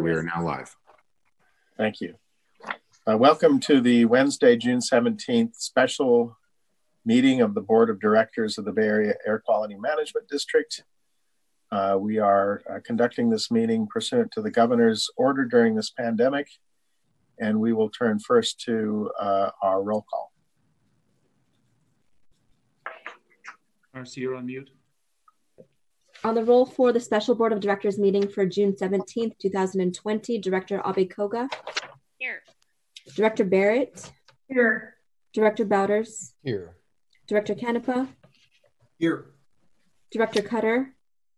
we are now live. Thank you. Welcome to the Wednesday, June 17th special meeting of the Board of Directors of the Bay Area Air Quality Management District. We are conducting this meeting pursuant to the governor's order during this pandemic, and we will turn first to our roll call. Marcy, you're on mute. On the roll for the special Board of Directors meeting for June 17th, 2020, Director Abe-Koga. Here. Director Barrett. Here. Director Bowders. Here. Director Canepa. Here. Director Cutter.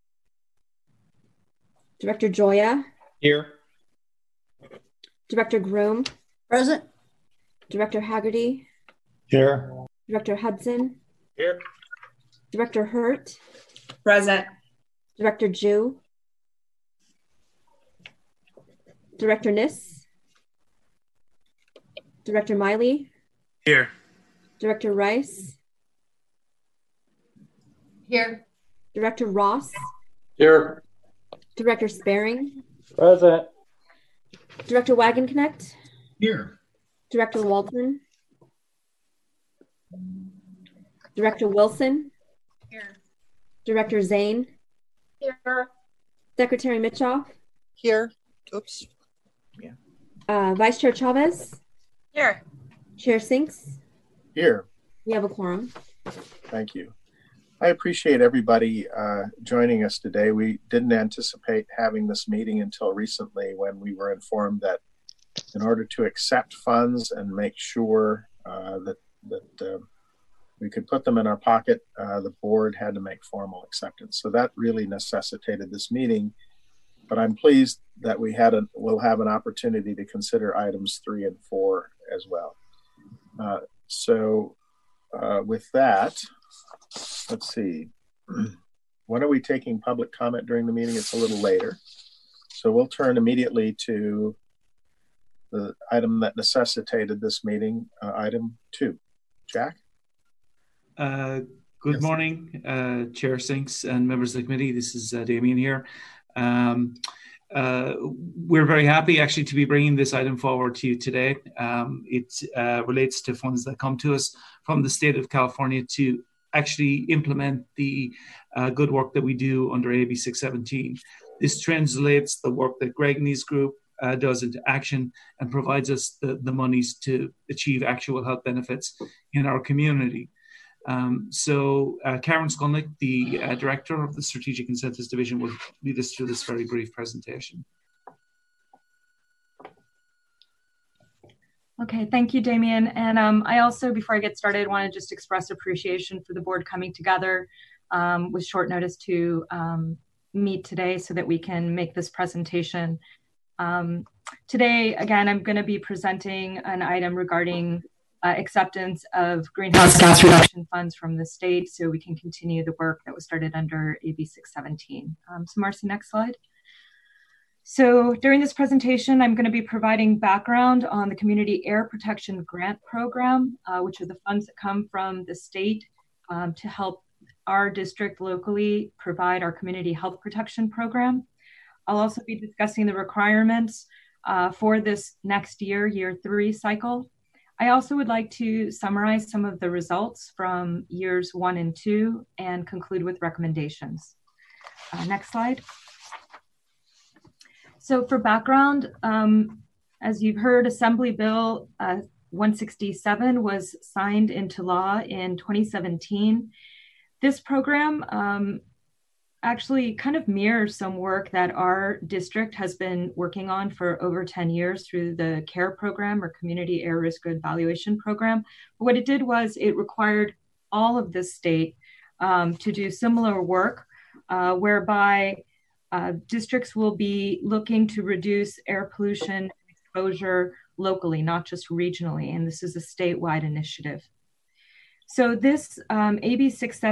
Director Joya. Here. Director Groom. Present. Director Haggerty. Here. Director Hudson. Here. Director Hurt. Present. Director Jew. Director Niss. Director Miley. Here. Director Rice. Here. Director Ross. Here. Director Sparing. Present. Director Wagenknecht. Here. Director Walton. Director Wilson. Here. Director Zane. Here. Secretary Mitchoff. Here. Oops. Vice Chair Chavez. Here. Chair Sinks. Here. We have a quorum. Thank you. I appreciate everybody joining us today. We didn't anticipate having this meeting until recently when we were informed that in order to accept funds and make sure that we could put them in our pocket, the board had to make formal acceptance. So that really necessitated this meeting, but I'm pleased that we'll have an opportunity to consider items 3 and 4 as well. With that, let's see. When are we taking public comment during the meeting? It's a little later. So we'll turn immediately to the item that necessitated this meeting, item 2. Jack? Good morning, Chair Sinks and members of the committee. This is Damien here. We're very happy actually to be bringing this item forward to you today. It relates to funds that come to us from the state of California to actually implement the good work that we do under AB 617. This translates the work that Greg and his group does into action and provides us the monies to achieve actual health benefits in our community. Karen Skulnick, the Director of the Strategic Incentives Division, will lead us through this very brief presentation. Okay, thank you, Damien. And I also, before I get started, want to just express appreciation for the board coming together with short notice to meet today so that we can make this presentation. Today, again, I'm going to be presenting an item regarding acceptance of greenhouse gas reduction funds from the state so we can continue the work that was started under AB 617. So Marcy, next slide. So during this presentation, I'm going to be providing background on the Community Air Protection Grant Program, which are the funds that come from the state to help our district locally provide our community health protection program. I'll also be discussing the requirements for this next year, year 3 cycle. I also would like to summarize some of the results from years 1 and 2 and conclude with recommendations. Next slide. So for background, as you've heard, Assembly Bill 167 was signed into law in 2017. This program actually kind of mirrors some work that our district has been working on for over 10 years through the CARE program, or Community Air Risk Evaluation Program. But what it did was it required all of the state to do similar work whereby districts will be looking to reduce air pollution exposure locally, not just regionally. And this is a statewide initiative. So this AB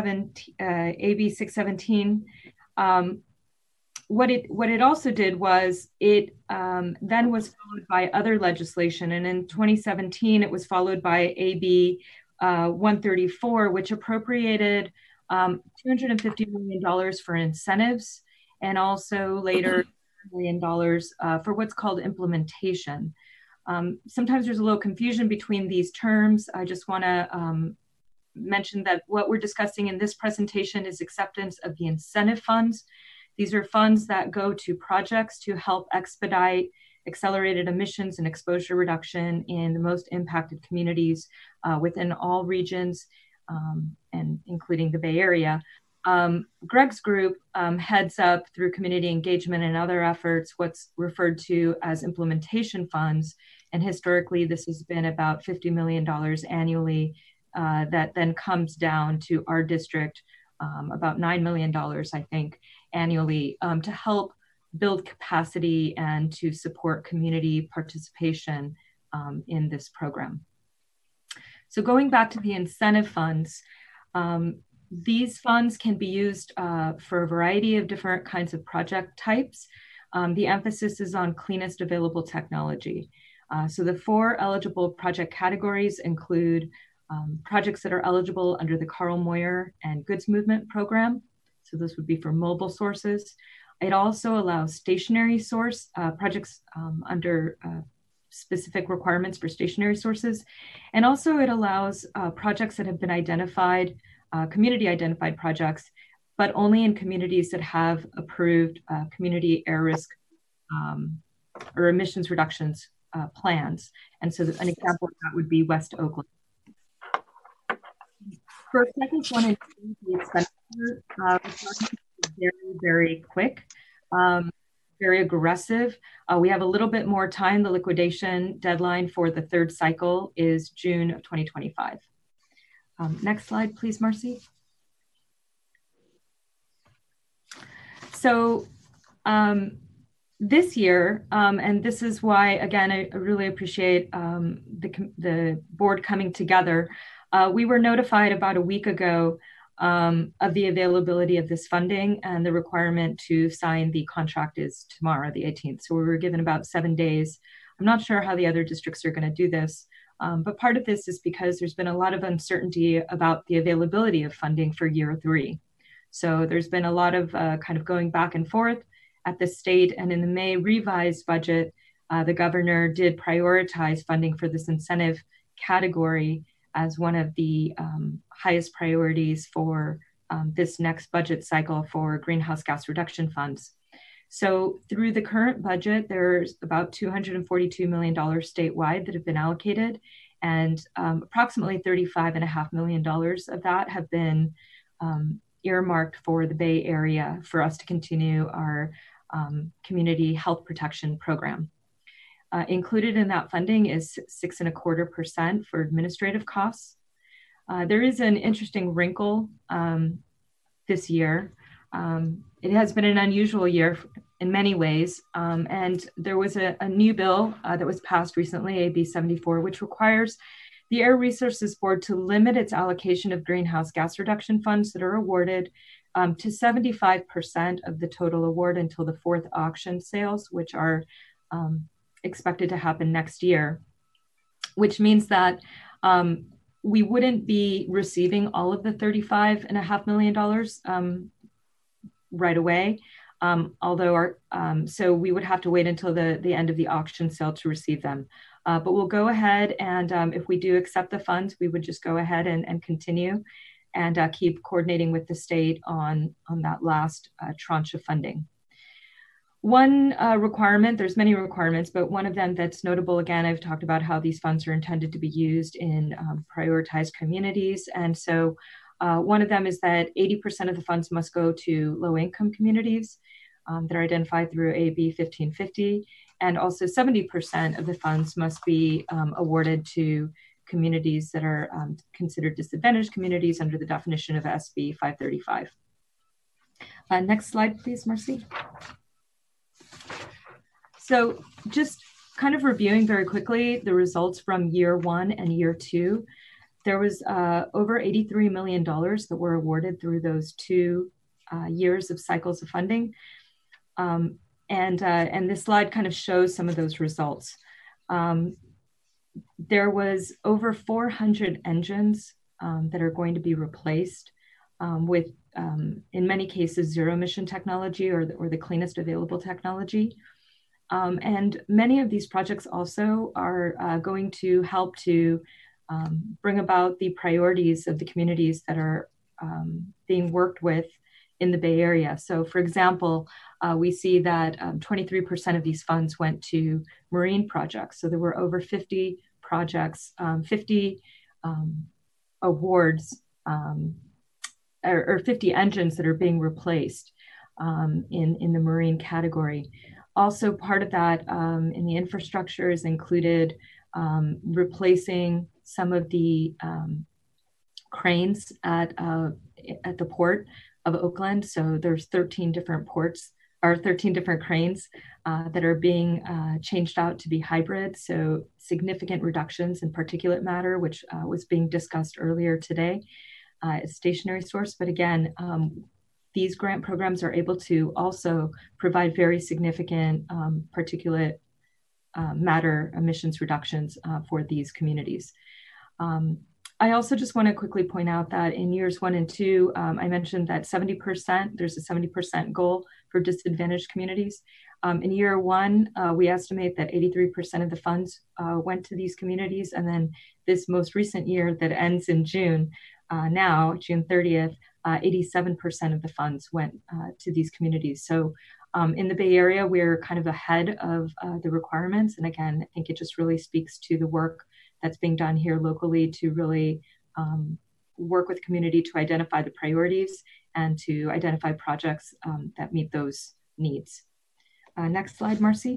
617, what it also did was it then was followed by other legislation. And in 2017, it was followed by AB 134, which appropriated $250 million for incentives, and also later million for what's called implementation. Sometimes there's a little confusion between these terms. I just want to mention that what we're discussing in this presentation is acceptance of the incentive funds. These are funds that go to projects to help expedite accelerated emissions and exposure reduction in the most impacted communities within all regions, and including the Bay Area. Greg's group heads up through community engagement and other efforts what's referred to as implementation funds. And historically, this has been about $50 million annually that then comes down to our district, about $9 million, I think, annually to help build capacity and to support community participation in this program. So going back to the incentive funds, these funds can be used for a variety of different kinds of project types. The emphasis is on cleanest available technology. So the 4 eligible project categories include projects that are eligible under the Carl Moyer and Goods Movement program. So this would be for mobile sources. It also allows stationary source projects under specific requirements for stationary sources. And also it allows projects that have been identified, community identified projects, but only in communities that have approved community air risk or emissions reductions plans. And so an example of that would be West Oakland. For second one, the expenditure is very, very quick, very aggressive. We have a little bit more time. The liquidation deadline for the 3rd cycle is June of 2025. Next slide, please, Marcy. So this year, and this is why, again, I really appreciate the board coming together. We were notified about a week ago of the availability of this funding, and the requirement to sign the contract is tomorrow, the 18th. So we were given about 7 days. I'm not sure how the other districts are going to do this, but part of this is because there's been a lot of uncertainty about the availability of funding for year 3. So there's been a lot of kind of going back and forth at the state, and in the May revised budget, the governor did prioritize funding for this incentive category as one of the highest priorities for this next budget cycle for greenhouse gas reduction funds. So through the current budget, there's about $242 million statewide that have been allocated, and approximately $35.5 million of that have been earmarked for the Bay Area for us to continue our community health protection program. Included in that funding is 6.25% for administrative costs. There is an interesting wrinkle this year. It has been an unusual year in many ways, and there was a new bill that was passed recently, AB 74, which requires the Air Resources Board to limit its allocation of greenhouse gas reduction funds that are awarded to 75% of the total award until the 4th auction sales, which are expected to happen next year, which means that we wouldn't be receiving all of the $35.5 million right away, so we would have to wait until the end of the auction sale to receive them. But we'll go ahead, and if we do accept the funds, we would just go ahead and continue and keep coordinating with the state on that last tranche of funding. One requirement, there's many requirements, but one of them that's notable, again, I've talked about how these funds are intended to be used in prioritized communities. And so one of them is that 80% of the funds must go to low-income communities that are identified through AB 1550. And also 70% of the funds must be awarded to communities that are considered disadvantaged communities under the definition of SB 535. Next slide, please, Marcy. So just kind of reviewing very quickly the results from year 1 and year 2, there was over $83 million that were awarded through those 2 years of cycles of funding. And this slide kind of shows some of those results. There was over 400 engines that are going to be replaced with in many cases, zero emission technology or the cleanest available technology. And many of these projects also are going to help to bring about the priorities of the communities that are being worked with in the Bay Area. So for example, we see that 23% of these funds went to marine projects. So there were over 50 projects, 50 awards, or 50 engines that are being replaced in the marine category. Also part of that in the infrastructure is included replacing some of the cranes at the port of Oakland. So there's 13 different ports, or 13 different cranes that are being changed out to be hybrid. So significant reductions in particulate matter, which was being discussed earlier today, stationary source. But again, these grant programs are able to also provide very significant particulate matter emissions reductions for these communities. I also just want to quickly point out that in years 1 and 2, I mentioned that 70%, there's a 70% goal for disadvantaged communities. In year 1, we estimate that 83% of the funds went to these communities. And then this most recent year that ends in June, now, June 30th, 87% of the funds went to these communities. So in the Bay Area, we're kind of ahead of the requirements. And again, I think it just really speaks to the work that's being done here locally to really work with community to identify the priorities and to identify projects that meet those needs. Next slide, Marcy.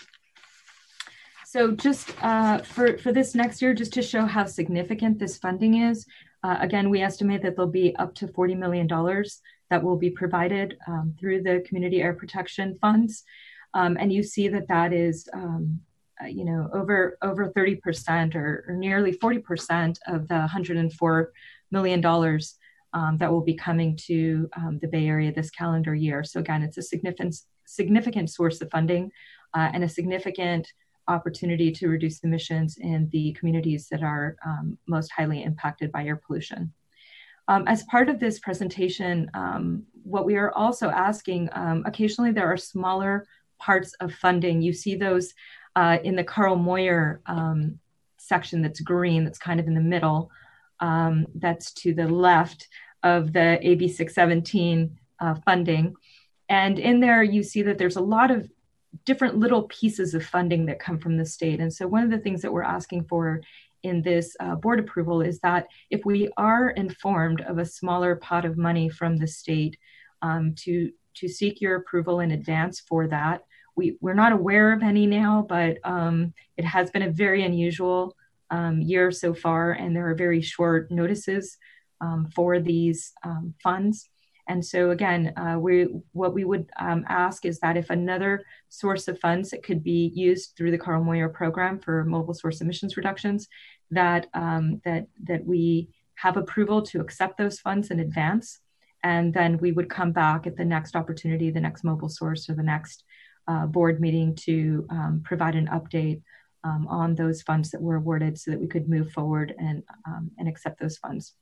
So just for this next year, just to show how significant this funding is, again, we estimate that there'll be up to $40 million that will be provided through the Community Air Protection Funds. And you see that that is over 30% or nearly 40% of the $104 million that will be coming to the Bay Area this calendar year. So again, it's a significant source of funding and a significant opportunity to reduce emissions in the communities that are most highly impacted by air pollution. As part of this presentation, what we are also asking, occasionally there are smaller parts of funding. You see those in the Carl Moyer section that's green, that's kind of in the middle, that's to the left of the AB 617 funding. And in there, you see that there's a lot of different little pieces of funding that come from the state. And so one of the things that we're asking for in this board approval is that if we are informed of a smaller pot of money from the state, to seek your approval in advance for that. We're not aware of any now, but it has been a very unusual year so far, and there are very short notices for these funds. And so again, what we would ask is that if another source of funds that could be used through the Carl Moyer program for mobile source emissions reductions, that we have approval to accept those funds in advance. And then we would come back at the next opportunity, the next mobile source or the next board meeting to provide an update on those funds that were awarded so that we could move forward and accept those funds.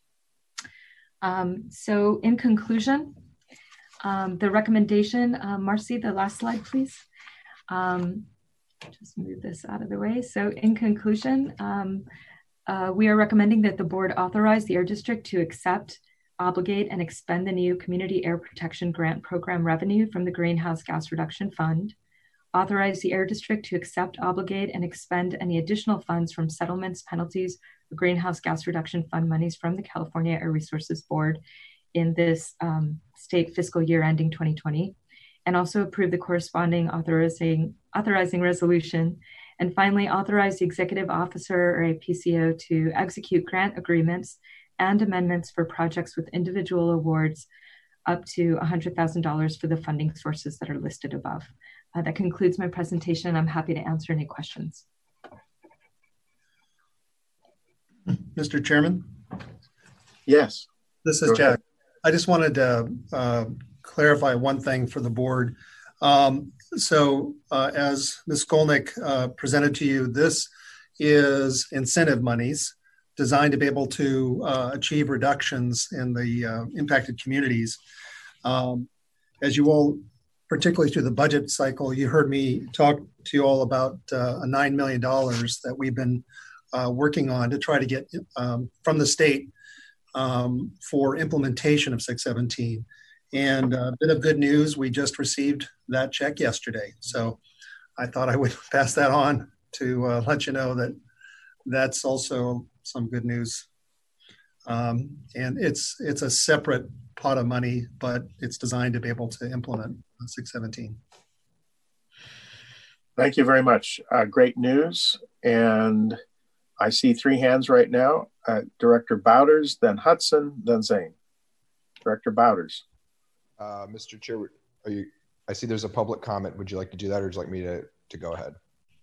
So in conclusion, the recommendation, Marcy, the last slide, please. Just move this out of the way. So in conclusion, we are recommending that the board authorize the Air District to accept, obligate, and expend the new Community Air Protection Grant Program revenue from the Greenhouse Gas Reduction Fund, authorize the Air District to accept, obligate, and expend any additional funds from settlements, penalties, or Greenhouse Gas Reduction Fund monies from the California Air Resources Board in this state fiscal year ending 2020, and also approve the corresponding authorizing resolution. And finally, authorize the executive officer or a PCO to execute grant agreements and amendments for projects with individual awards up to $100,000 for the funding sources that are listed above. That concludes my presentation. I'm happy to answer any questions. Mr. Chairman? Yes. This is Jack. I just wanted to clarify one thing for the board. As Ms. Skolnick presented to you, this is incentive monies designed to be able to achieve reductions in the impacted communities. As you all, particularly through the budget cycle, you heard me talk to you all about a $9 million that we've been working on to try to get from the state for implementation of 617. And a bit of good news, we just received that check yesterday. So I thought I would pass that on to let you know that that's also some good news. And it's a separate pot of money, but it's designed to be able to implement 617. Thank you very much. Great news. And I see 3 hands right now. Director Bowders, then Hudson, then Zane. Director Bowders. Mr. Chair, I see there's a public comment. Would you like to do that, or would you like me to go ahead?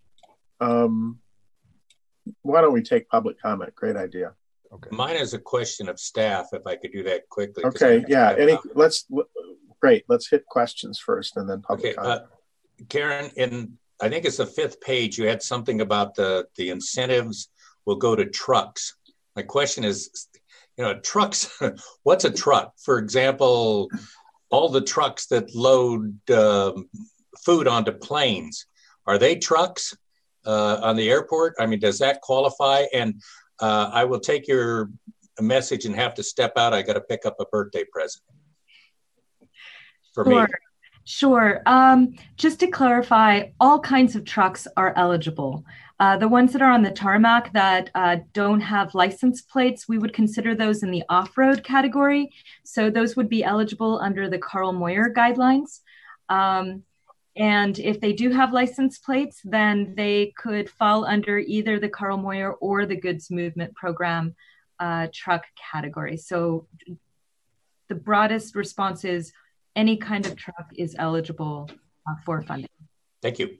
Why don't we take public comment? Great idea. Okay. Mine is a question of staff, if I could do that quickly. Okay, yeah. Great. Let's hit questions first and then public comment. Karen, I think it's the 5th page, you had something about the incentives will go to trucks. My question is, trucks, what's a truck? For example, all the trucks that load food onto planes, are they trucks on the airport? I mean, does that qualify? And I will take your message and have to step out. I got to pick up a birthday present for me. Sure. Just to clarify, all kinds of trucks are eligible. The ones that are on the tarmac that don't have license plates, we would consider those in the off-road category. So those would be eligible under the Carl Moyer guidelines. And if they do have license plates, then they could fall under either the Carl Moyer or the Goods Movement Program truck category. So the broadest response is any kind of truck is eligible for funding. Thank you.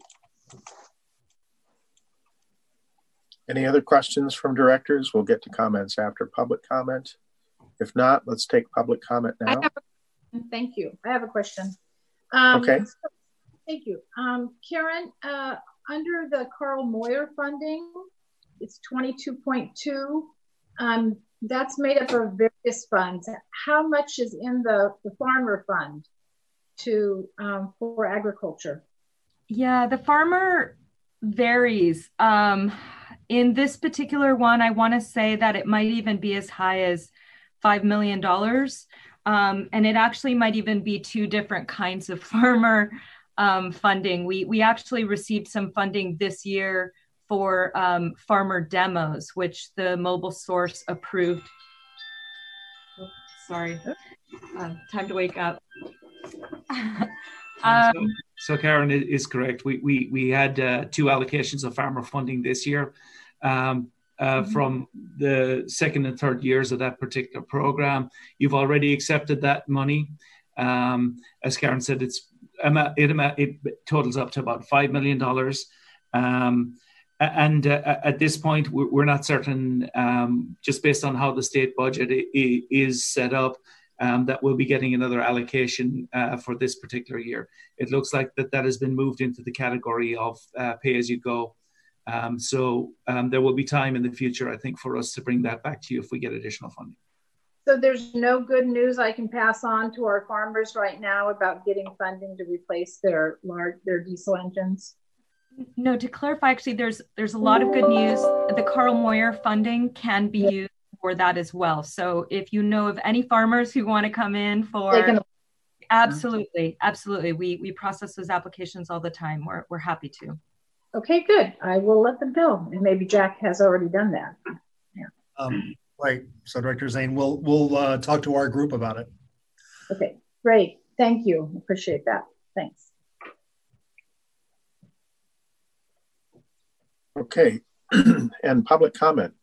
Any other questions from directors? We'll get to comments after public comment. If not, let's take public comment now. Thank you. I have a question. Okay. Thank you. Karen, under the Carl Moyer funding, it's 22.2. That's made up of various funds. How much is in the farmer fund for agriculture? Yeah, the farmer varies. In this particular one, I want to say that it might even be as high as $5 million. And it actually might even be 2 different kinds of farmer funding. We actually received some funding this year for farmer demos, which the Mobile Source approved. Oh, sorry, time to wake up. So Karen is correct. We had 2 allocations of farmer funding this year from the 2nd and 3rd years of that particular program. You've already accepted that money. As Karen said, it totals up to about $5 million. And at this point, we're not certain, just based on how the state budget is set up, that we'll be getting another allocation for this particular year. It looks like that has been moved into the category of pay-as-you-go. So there will be time in the future, I think, for us to bring that back to you if we get additional funding. So there's no good news I can pass on to our farmers right now about getting funding to replace their diesel engines? No, to clarify, actually, there's a lot of good news. The Carl Moyer funding can be used for that as well. So if you know of any farmers who want to come in for, absolutely. We process those applications all the time. We're happy to. Okay, good. I will let them know. And maybe Jack has already done that. Yeah. Right. So Director Zane, we'll talk to our group about it. Okay, great. Thank you. Appreciate that. Thanks. Okay, and public comment.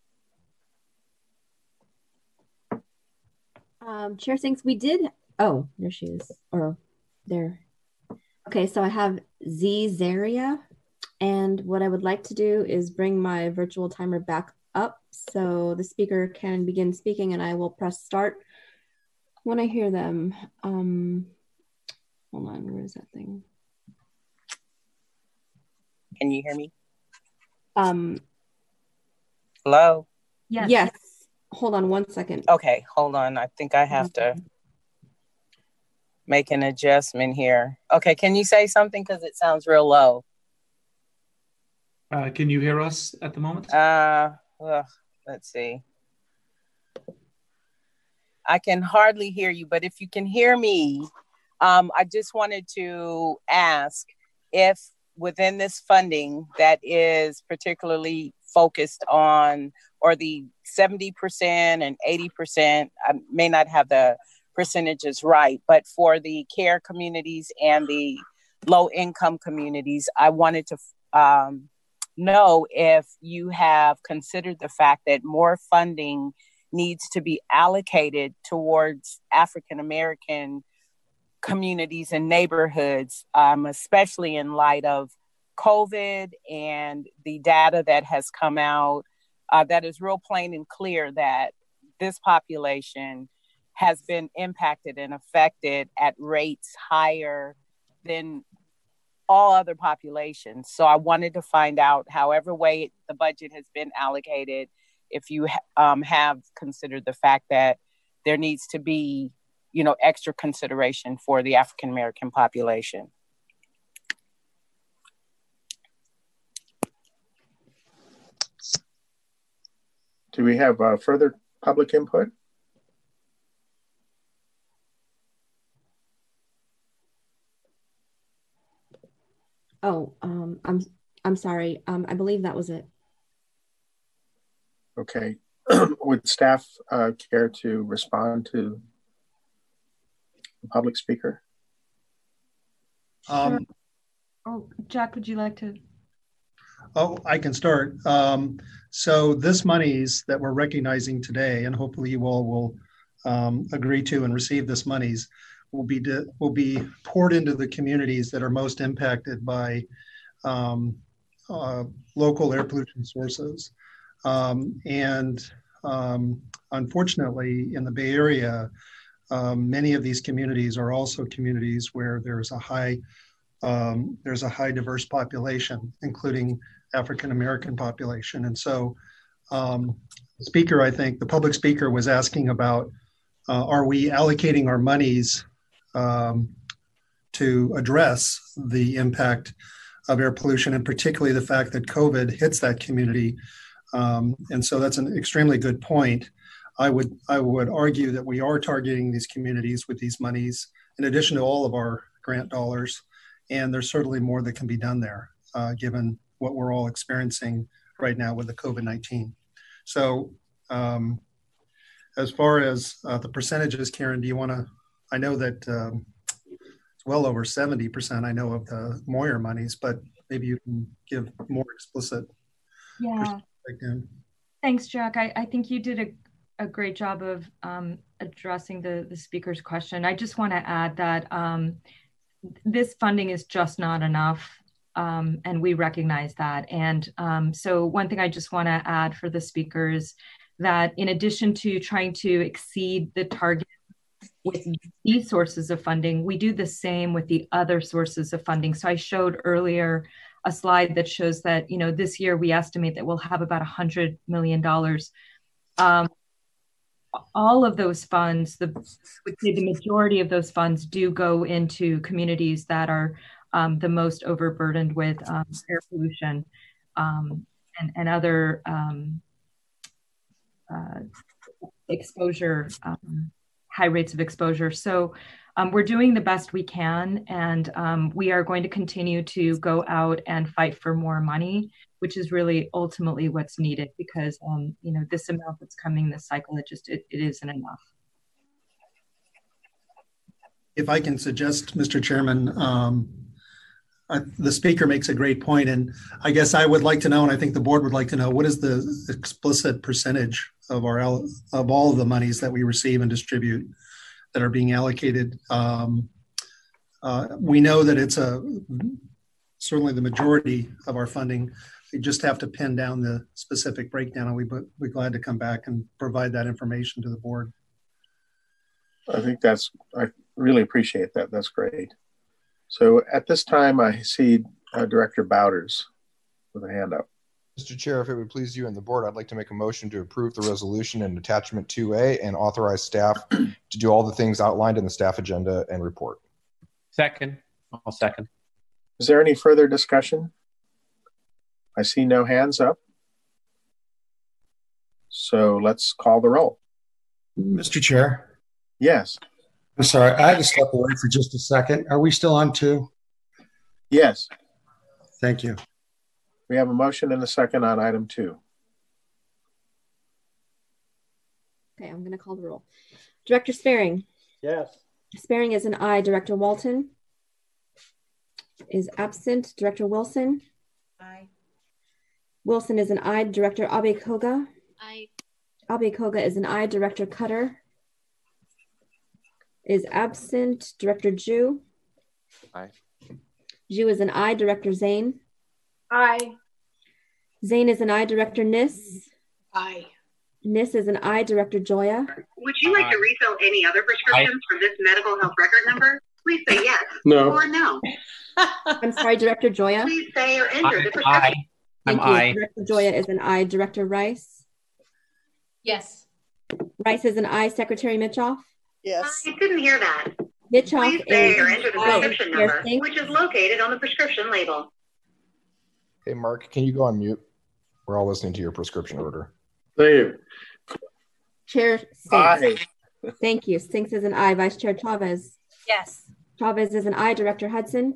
Chair Sinks, we did, oh, there she is, or there. Okay, so I have Z Zaria, and what I would like to do is bring my virtual timer back up so the speaker can begin speaking, and I will press start when I hear them. Hold on, where is that thing? Can you hear me? Hello? Yes. hold on one second. Okay, hold on. I think I have to make an adjustment here. Okay, can you say something? Because it sounds real low. Can you hear us at the moment? Let's see. I can hardly hear you, but if you can hear me, I just wanted to ask if within this funding that is particularly focused on, or the 70% and 80%, I may not have the percentages right, but for the care communities and the low income communities, I wanted to know if you have considered the fact that more funding needs to be allocated towards African American communities and neighborhoods, especially in light of COVID and the data that has come out that is real plain and clear that this population has been impacted and affected at rates higher than all other populations. So I wanted to find out, however way the budget has been allocated, if you have considered the fact that there needs to be, extra consideration for the African American population. Do we have further public input? Oh, I'm sorry. I believe that was it. Okay. Would staff care to respond to the public speaker? Sure. Jack, would you like to? Oh, I can start. So this monies that we're recognizing today, and hopefully you all will agree to and receive this monies, will be poured into the communities that are most impacted by local air pollution sources. Unfortunately, in the Bay Area, many of these communities are also communities where there's a high diverse population, including African American population. And so the speaker, I think the public speaker was asking about, are we allocating our monies to address the impact of air pollution, and particularly the fact that COVID hits that community. And so that's an extremely good point. I would argue that we are targeting these communities with these monies, in addition to all of our grant dollars. And there's certainly more that can be done there, given what we're all experiencing right now with the COVID-19. So as far as the percentages, Karen, do you want to, I know that it's well over 70%, I know, of the Moyer monies, but maybe you can give more explicit. Yeah. Thanks, Jack. I think you did a great job of addressing the speaker's question. I just want to add that this funding is just not enough, and we recognize that. And so one thing I just want to add for the speakers, that in addition to trying to exceed the target with these sources of funding, we do the same with the other sources of funding. So I showed earlier a slide that shows that, this year we estimate that we'll have about $100 million. All of those funds, the majority of those funds do go into communities that are the most overburdened with air pollution and other exposure, high rates of exposure. So we're doing the best we can, and we are going to continue to go out and fight for more money, which is really ultimately what's needed, because this amount that's coming this cycle, it isn't enough. If I can suggest, Mr. Chairman, the speaker makes a great point, and I guess I would like to know, and I think the board would like to know, what is the explicit percentage of all of the monies that we receive and distribute that are being allocated? We know that it's certainly the majority of our funding. We just have to pin down the specific breakdown, and we'd be glad to come back and provide that information to the board. I really appreciate that. That's great. So at this time, I see Director Bowders with a hand up. Mr. Chair, if it would please you and the board, I'd like to make a motion to approve the resolution in attachment 2A and authorize staff to do all the things outlined in the staff agenda and report. Second. I'll second. Is there any further discussion? I see no hands up. So let's call the roll. Mr. Chair. Yes. I'm sorry, I had to step away for just a second. Are we still on 2? Yes. Thank you. We have a motion and a second on item 2. Okay, I'm going to call the roll. Director Sparing. Yes. Sparing is an aye. Director Walton is absent. Director Wilson. Aye. Wilson is an aye. Director Abe Koga. Aye. Abe Koga is an aye. Director Cutter is absent. Director Ju. Aye. Ju is an aye. Director Zane. Aye. Zane is an aye. Director Nis. Aye. Nis is an aye. Director Joya. Would you like to refill any other prescriptions from this medical health record number? Please say yes or no. I'm sorry, Director Joya. Please say or enter the prescription. Aye. I'm Thank you. aye. Director Joya is an aye. Director Rice. Yes. Rice is an aye. Secretary Mitchoff. Yes. I didn't hear that. Mitchoff Please say is or enter the aye. prescription number, which is located on the prescription label. Hey, Mark, can you go on mute? We're all listening to your prescription order. Thank you. Chair Sinks. Aye. Thank you. Sinks is an aye. Vice Chair Chavez. Yes. Chavez is an aye. Director Hudson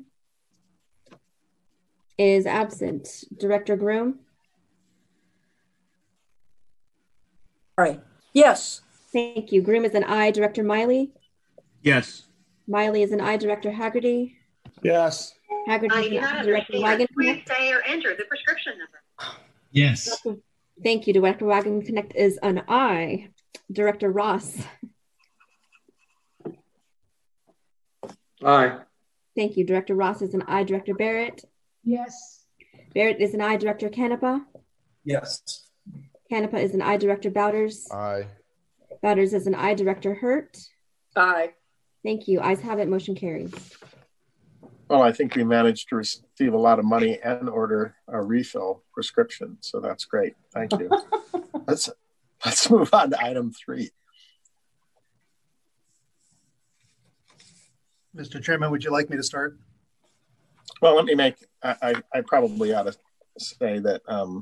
is absent. Director Groom. Aye. Yes. Thank you. Groom is an aye. Director Miley. Yes. Miley is an aye. Director Haggerty. Yes. Haggerty I is do an not aye. Director understand. Wagon Please Connect. say or enter the prescription number. Yes. Thank you. Director Wagon Connect is an aye. Director Ross. Aye. Thank you. Director Ross is an aye. Director Barrett. Yes. Barrett is an aye. Director Canepa. Yes. Canepa is an aye. Director Bowders. Aye. Bowders is an aye. Director Hurt. Aye. Thank you. Ayes have it. Motion carries. Well, I think we managed to receive a lot of money and order a refill prescription. So that's great. Thank you. Let's move on to item 3. Mr. Chairman, would you like me to start? Well, let me make, I probably ought to say that,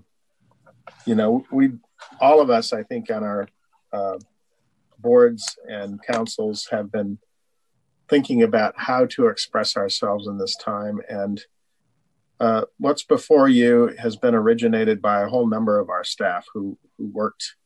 we, all of us, I think on our boards and councils have been thinking about how to express ourselves in this time. And what's before you has been originated by a whole number of our staff who worked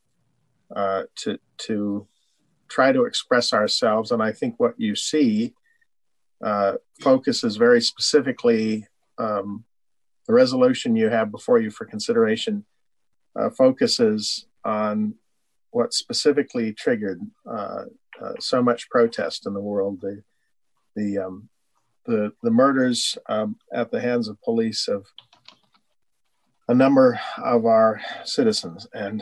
to try to express ourselves. And I think what you see focuses very specifically, the resolution you have before you for consideration focuses on what specifically triggered so much protest in the world, the murders at the hands of police of a number of our citizens. And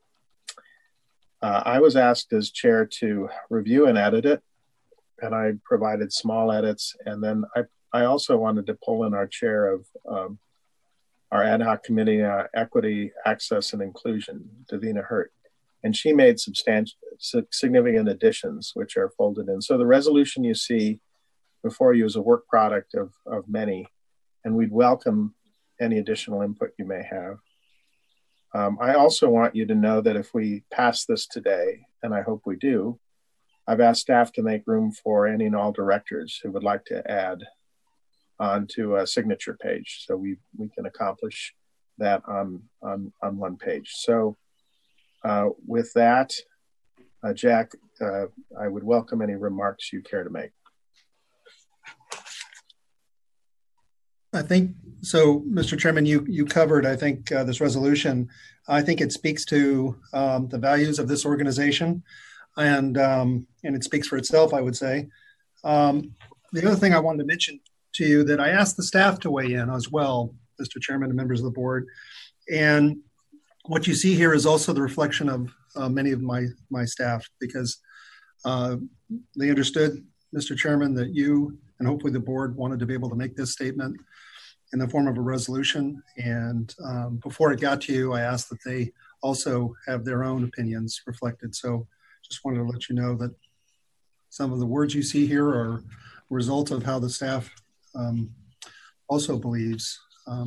I was asked as chair to review and edit it, and I provided small edits. And then I also wanted to pull in our chair of our ad hoc committee, equity, access, and inclusion, Davina Hurt. And she made significant additions, which are folded in. So the resolution you see before you is a work product of many, and we'd welcome any additional input you may have. I also want you to know that if we pass this today, and I hope we do, I've asked staff to make room for any and all directors who would like to add onto a signature page, so we can accomplish that on one page. So with that, Jack, I would welcome any remarks you care to make. I think so, Mr. Chairman. You covered, I think, this resolution. I think it speaks to the values of this organization, and it speaks for itself, I would say. The other thing I wanted to mention to you that I asked the staff to weigh in as well, Mr. Chairman and members of the board, and what you see here is also the reflection of many of my staff, because they understood, Mr. Chairman, that you and hopefully the board wanted to be able to make this statement. in the form of a resolution. And before it got to you, I asked that they also have their own opinions reflected. So just wanted to let you know that some of the words you see here are a result of how the staff also believes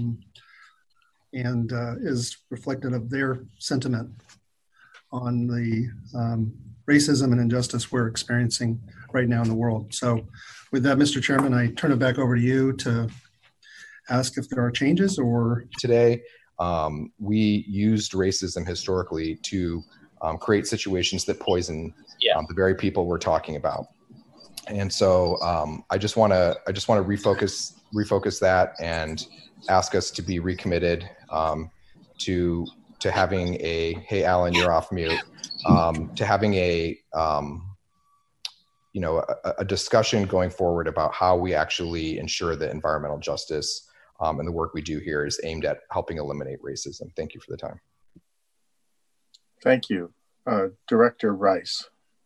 and is reflective of their sentiment on the racism and injustice we're experiencing right now in the world. So with that, Mr. Chairman, I turn it back over to you to ask if there are changes or... Today, we used racism historically to create situations that poison the very people we're talking about. And so I just want to refocus that and ask us to be recommitted to having a, hey, Alan, you're off mute, to having a discussion going forward about how we actually ensure that environmental justice and the work we do here is aimed at helping eliminate racism. Thank you for the time. Thank you. Director Rice.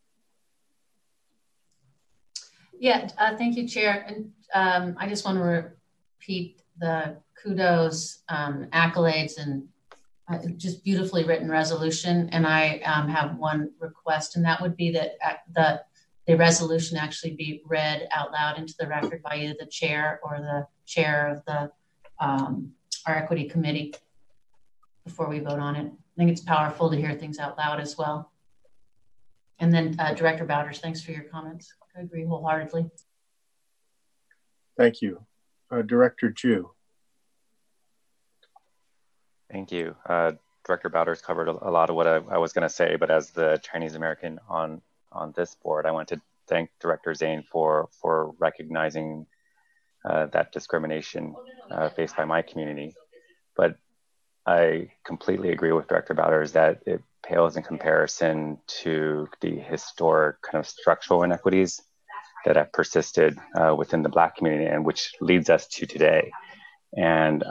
Yeah, thank you, Chair. And I just want to repeat the kudos, accolades, and just beautifully written resolution. And I have one request, and that would be that the resolution actually be read out loud into the record by either the chair or the chair of the our equity committee before we vote on it. I think it's powerful to hear things out loud as well. And then Director Bowders, thanks for your comments. I agree wholeheartedly. Thank you. Director Jew. Thank you. Director Bowders covered a lot of what I was going to say, but as the Chinese American on this board, I want to thank Director Zane for recognizing that discrimination faced by my community. But I completely agree with Director Bowders that it pales in comparison to the historic kind of structural inequities that have persisted within the Black community, and which leads us to today. And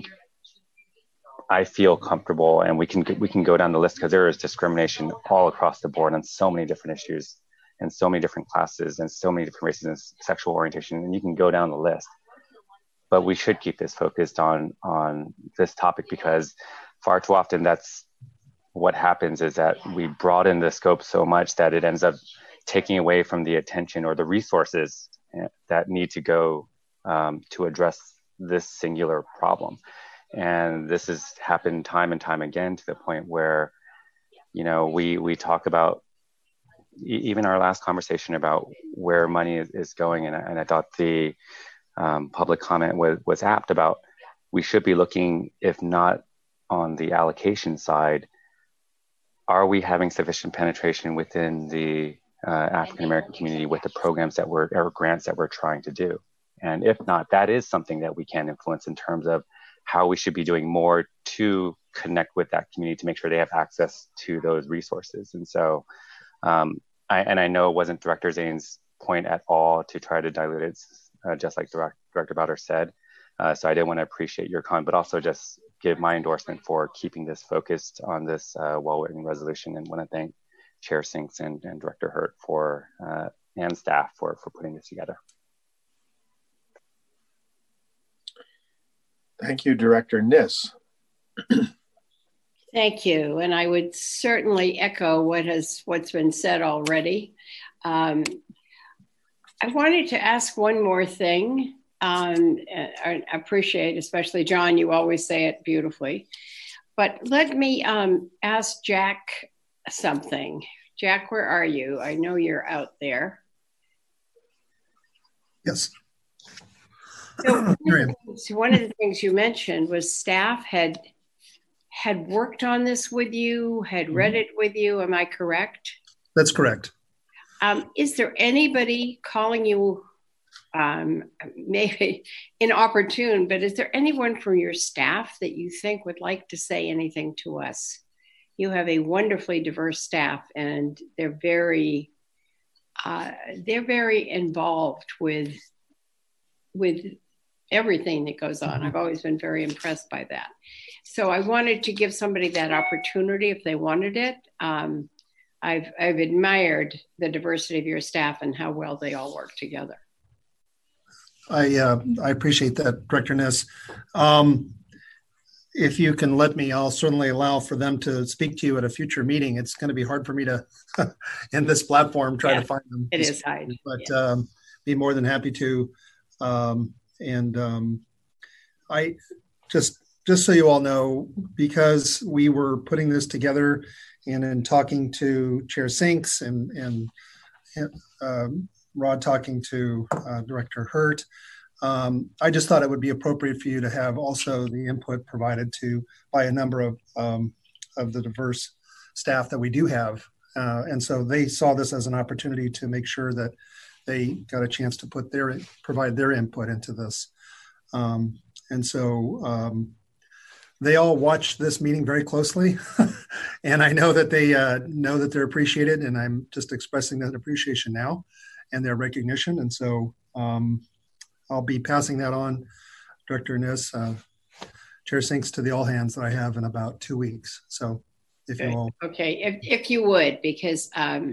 I feel comfortable, and we can go down the list, because there is discrimination all across the board on so many different issues and so many different classes and so many different races and sexual orientation, and you can go down the list. But we should keep this focused on this topic, because far too often that's what happens, is that we broaden the scope so much that it ends up taking away from the attention or the resources that need to go to address this singular problem. And this has happened time and time again, to the point where, we talk about even our last conversation about where money is going. And I thought the public comment was apt about, we should be looking, if not on the allocation side, are we having sufficient penetration within the African-American community with the programs or grants that we're trying to do? And if not, that is something that we can influence in terms of how we should be doing more to connect with that community to make sure they have access to those resources. And so, I know it wasn't Director Zane's point at all to try to dilute it, just like Director Bowders said. So I did want to appreciate your comment, but also just give my endorsement for keeping this focused on this well-written resolution, and want to thank Chair Sinks and Director Hurt and staff for putting this together. Thank you, Director Niss. Thank you, and I would certainly echo what's been said already. I wanted to ask one more thing. I appreciate, especially John, you always say it beautifully. But let me ask Jack something. Jack, where are you? I know you're out there. Yes. So one of the things you mentioned was staff had worked on this with you, had read it with you. Am I correct? That's correct. Is there anybody calling you, maybe inopportune, but is there anyone from your staff that you think would like to say anything to us? You have a wonderfully diverse staff, and they're very involved with everything that goes on. I've always been very impressed by that. So I wanted to give somebody that opportunity if they wanted it. I've admired the diversity of your staff and how well they all work together. I appreciate that, Director Ness. If you can let me, I'll certainly allow for them to speak to you at a future meeting. It's going to be hard for me to, in this platform, try to find them. It is hard. But be more than happy to. I just so you all know, because we were putting this together and in talking to Chair Sinks and Rod talking to Director Hurt, I just thought it would be appropriate for you to have also the input provided by a number of the diverse staff that we do have. And so they saw this as an opportunity to make sure that they got a chance to provide their input into this. They all watched this meeting very closely, and I know that they know that they're appreciated, and I'm just expressing that appreciation now and their recognition. And so I'll be passing that on, Director Ness, Chair Sinks, to the all hands that I have in about 2 weeks. So if you all. Okay, if you would, because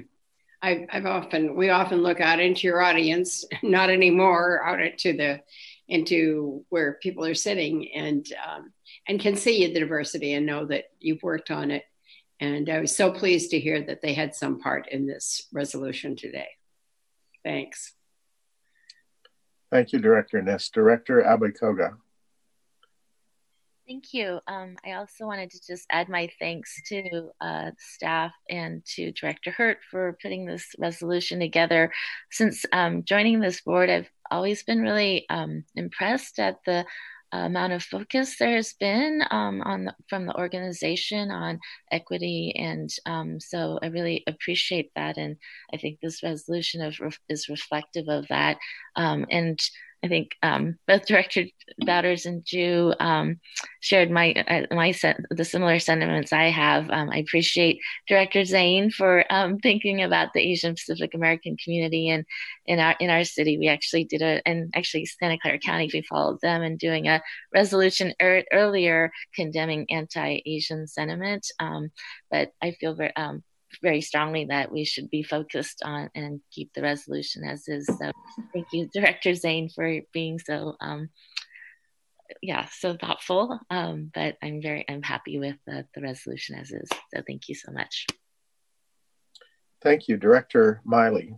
we often look out into your audience, not anymore, out into where people are sitting, and can see the diversity and know that you've worked on it. And I was so pleased to hear that they had some part in this resolution today. Thanks. Thank you, Director Ness. Director Abeykoga. Thank you. I also wanted to just add my thanks to staff and to Director Hurt for putting this resolution together. Since joining this board, I've always been really impressed at the amount of focus there has been from the organization on equity, and so I really appreciate that, and I think this resolution is reflective of that. And I think both Director Bowders and Jew shared the similar sentiments I have. I appreciate Director Zane for thinking about the Asian Pacific American community, and in our city, we actually did actually Santa Clara County, we followed them in doing a resolution earlier condemning anti-Asian sentiment. But I feel very strongly that we should be focused on and keep the resolution as is. So thank you, Director Zane, for being so so thoughtful. But I'm happy with the resolution as is. So thank you so much. Thank you, Director Miley.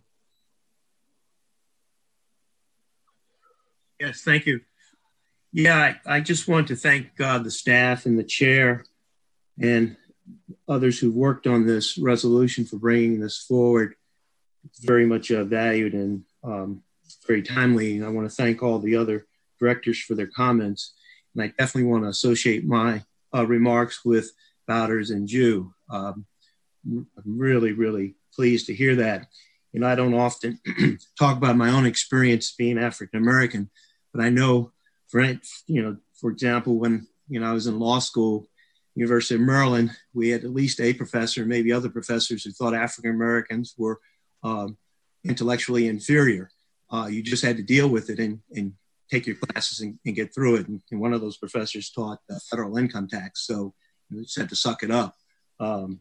Yes, thank you. Yeah, I just want to thank the staff and the chair and others who worked on this resolution for bringing this forward. It's very much valued and very timely. And I want to thank all the other directors for their comments. And I definitely want to associate my remarks with Bowders and Jew. I'm really, really pleased to hear that. And I don't often talk about my own experience being African-American, but I know, for example, when I was in law school, University of Maryland, we had at least a professor, maybe other professors, who thought African Americans were intellectually inferior. You just had to deal with it and take your classes and get through it. And one of those professors taught federal income tax, so you just had to suck it up. And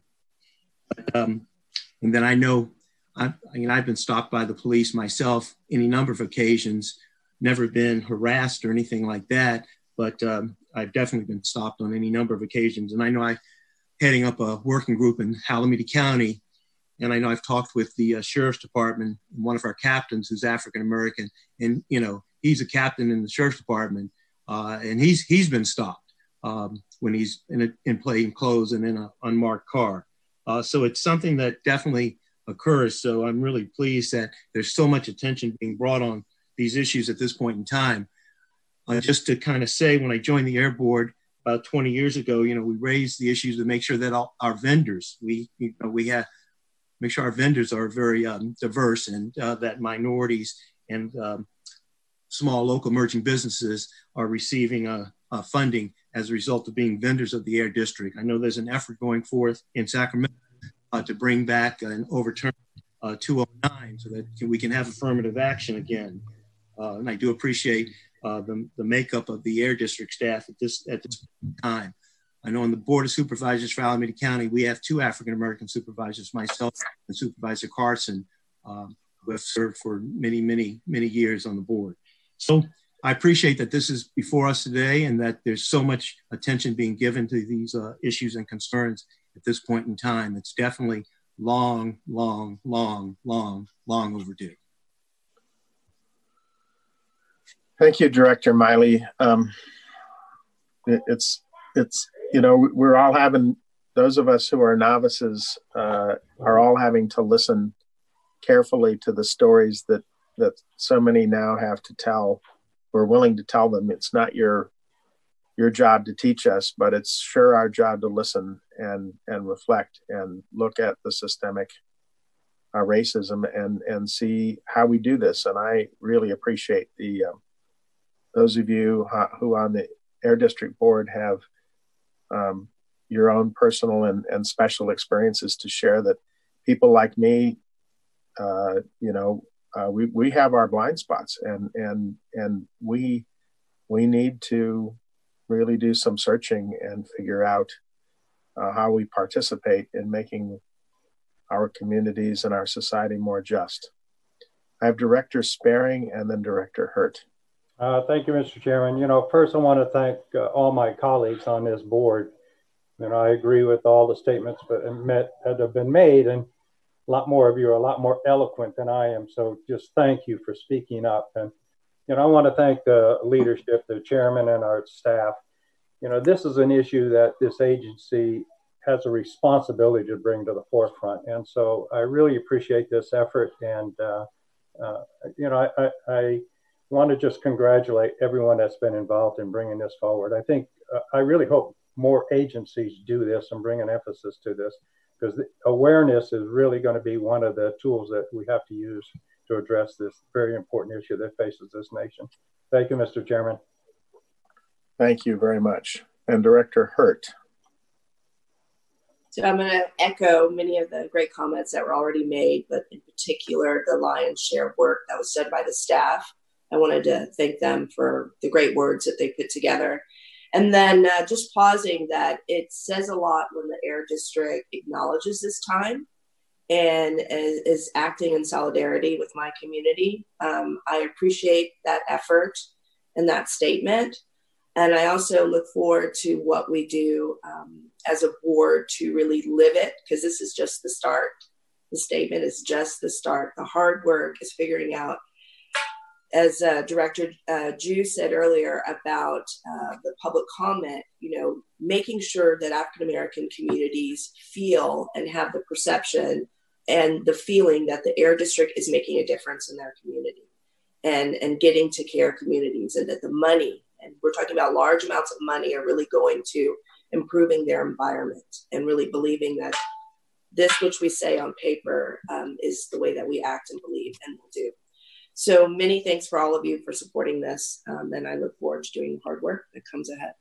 then I know, I've been stopped by the police myself any number of occasions, never been harassed or anything like that, but I've definitely been stopped on any number of occasions. And I know I'm heading up a working group in Alameda County, and I know I've talked with the Sheriff's Department, one of our captains who's African-American, and he's a captain in the Sheriff's Department, and he's been stopped when he's in plain clothes and in an unmarked car. So it's something that definitely occurs. So I'm really pleased that there's so much attention being brought on these issues at this point in time. Just to kind of say, when I joined the Air Board about 20 years ago, we raised the issues to make sure that all our vendors, we make sure our vendors are very diverse, and that minorities and small local emerging businesses are receiving funding as a result of being vendors of the Air District. I know there's an effort going forth in Sacramento to bring back and overturn 209 so that we can have affirmative action again. And I do appreciate the makeup of the Air District staff at this time. I know on the Board of Supervisors for Alameda County, we have 2 African-American supervisors, myself and Supervisor Carson, who have served for many, many, many years on the board. So I appreciate that this is before us today and that there's so much attention being given to these issues and concerns at this point in time. It's definitely long overdue. Thank you, Director Miley. It's you know, we're all having, those of us who are novices are all having to listen carefully to the stories that so many now have to tell. We're willing to tell them. It's not your job to teach us, but it's sure our job to listen and reflect and look at the systemic racism and see how we do this. And I really appreciate those of you who on the Air District Board have your own personal and special experiences to share, that people like me, we have our blind spots and we need to really do some searching and figure out how we participate in making our communities and our society more just. I have Director Sparing and then Director Hurt. Thank you, Mr. Chairman. First I want to thank all my colleagues on this board. I agree with all the statements that have been made, and a lot more of you are a lot more eloquent than I am. So just thank you for speaking up. And, I want to thank the leadership, the chairman and our staff. This is an issue that this agency has a responsibility to bring to the forefront. And so I really appreciate this effort. And, I want to just congratulate everyone that's been involved in bringing this forward. I think, I really hope more agencies do this and bring an emphasis to this, because awareness is really going to be one of the tools that we have to use to address this very important issue that faces this nation. Thank you, Mr. Chairman. Thank you very much. And Director Hurt. So I'm going to echo many of the great comments that were already made, but in particular, the lion's share of work that was done by the staff. I wanted to thank them for the great words that they put together. And then just pausing that it says a lot when the Air District acknowledges this time and is acting in solidarity with my community. I appreciate that effort and that statement. And I also look forward to what we do as a board to really live it, because this is just the start. The statement is just the start. The hard work is figuring out, as Director Ju said earlier about the public comment, making sure that African-American communities feel and have the perception and the feeling that the Air District is making a difference in their community and getting to care communities, and that the money, and we're talking about large amounts of money, are really going to improving their environment, and really believing that this, which we say on paper, is the way that we act and believe and will do. So many thanks for all of you for supporting this. And I look forward to doing the hard work that comes ahead.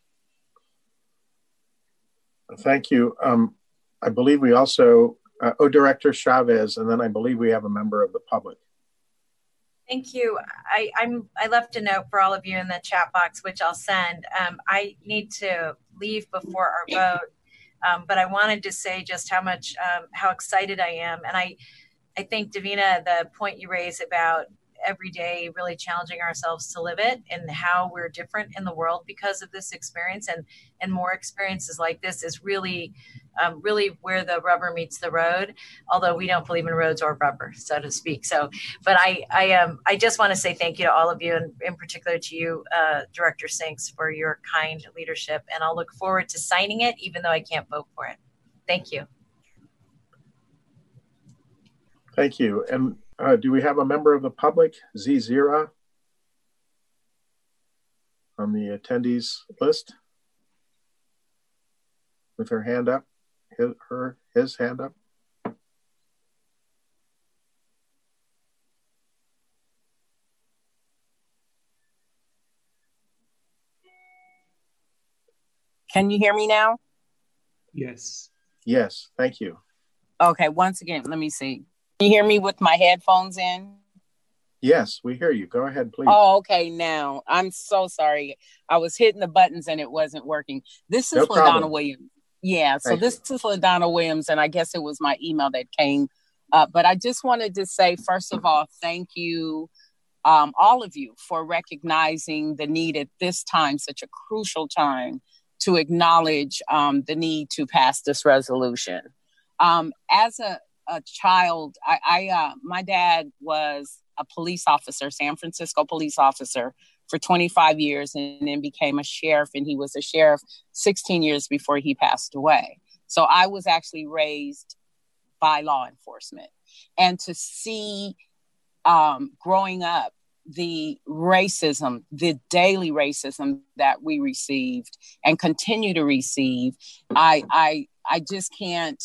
Thank you. I believe we also, Director Chavez, and then I believe we have a member of the public. Thank you. I left a note for all of you in the chat box, which I'll send. I need to leave before our vote, but I wanted to say just how excited I am. And I think, Davina, the point you raised about every day really challenging ourselves to live it, and how we're different in the world because of this experience, and more experiences like this is really where the rubber meets the road, although we don't believe in roads or rubber, so to speak. So, but I just want to say thank you to all of you, and in particular to you, Director Sinks, for your kind leadership. And I'll look forward to signing it, even though I can't vote for it. Thank you. Thank you. And do we have a member of the public, Zira, on the attendees list with her hand up, his hand up? Can you hear me now? Yes. Yes, thank you. Okay, once again, let me see. Can you hear me with my headphones in? Yes, we hear you. Go ahead, please. Oh, okay, now. I'm so sorry. I was hitting the buttons and it wasn't working. This is LaDonna Williams. Yeah, so this is LaDonna Williams, and I guess it was my email that came up. But I just wanted to say, first of all, thank you all of you for recognizing the need at this time, such a crucial time, to acknowledge the need to pass this resolution. As a child, my dad was a police officer, San Francisco police officer, for 25 years, and then became a sheriff, and he was a sheriff 16 years before he passed away. So I was actually raised by law enforcement. And to see growing up, the racism, the daily racism that we received and continue to receive, I just can't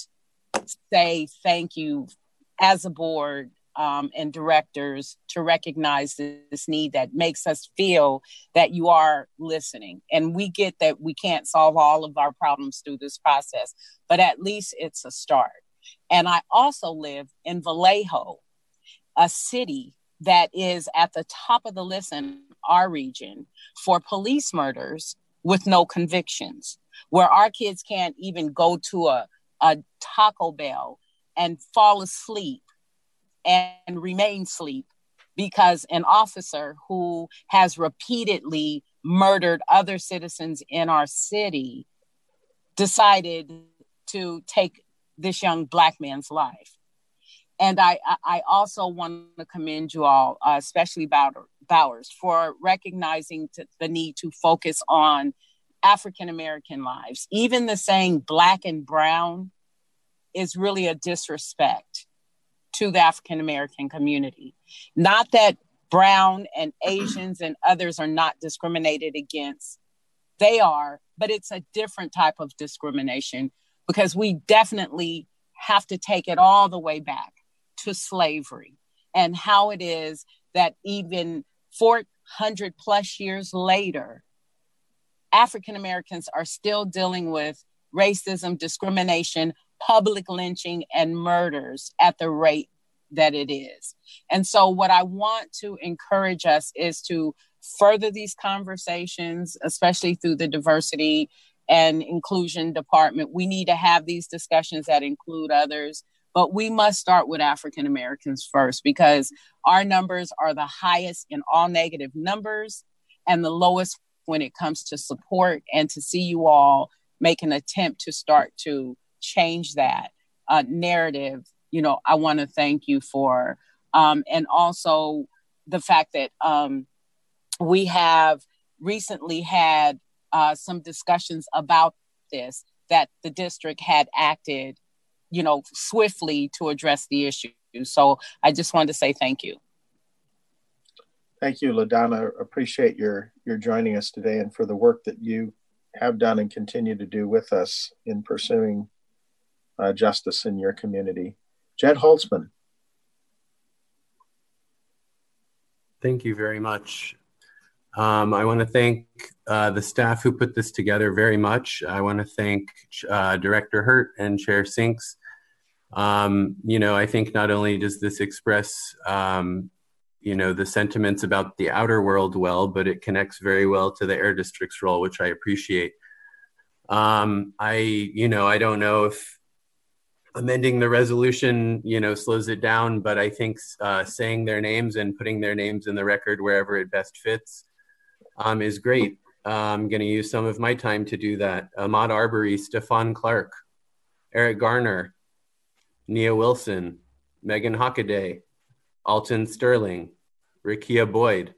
say thank you as a board and directors to recognize this need that makes us feel that you are listening. And we get that we can't solve all of our problems through this process, but at least it's a start. And I also live in Vallejo, a city that is at the top of the list in our region for police murders with no convictions, where our kids can't even go to a Taco Bell and fall asleep and remain asleep because an officer who has repeatedly murdered other citizens in our city decided to take this young Black man's life. And I also want to commend you all, especially Bowers, for recognizing the need to focus on African-American lives. Even the saying Black and brown is really a disrespect to the African-American community. Not that brown and Asians and others are not discriminated against. They are, but it's a different type of discrimination because we definitely have to take it all the way back to slavery and how it is that even 400 plus years later, African Americans are still dealing with racism, discrimination, public lynching, and murders at the rate that it is. And so what I want to encourage us is to further these conversations, especially through the diversity and inclusion department. We need to have these discussions that include others, but we must start with African Americans first because our numbers are the highest in all negative numbers and the lowest when it comes to support. And to see you all make an attempt to start to change that narrative, you know, I want to thank you for. And also the fact that we have recently had some discussions about this, that the district had acted, you know, swiftly to address the issue. So I just wanted to say thank you. Thank you, LaDonna. Appreciate your joining us today and for the work that you have done and continue to do with us in pursuing justice in your community. Jed Holtzman. Thank you very much. I want to thank the staff who put this together very much. I want to thank Director Hurt and Chair Sinks. You know, I think not only does this express, you know, the sentiments about the outer world well, but it connects very well to the Air District's role, which I appreciate. You know, I don't know if amending the resolution, you know, slows it down, but I think saying their names and putting their names in the record wherever it best fits is great. I'm going to use some of my time to do that. Ahmaud Arbery, Stephon Clark, Eric Garner, Nia Wilson, Megan Hockaday, Alton Sterling, Rikia Boyd,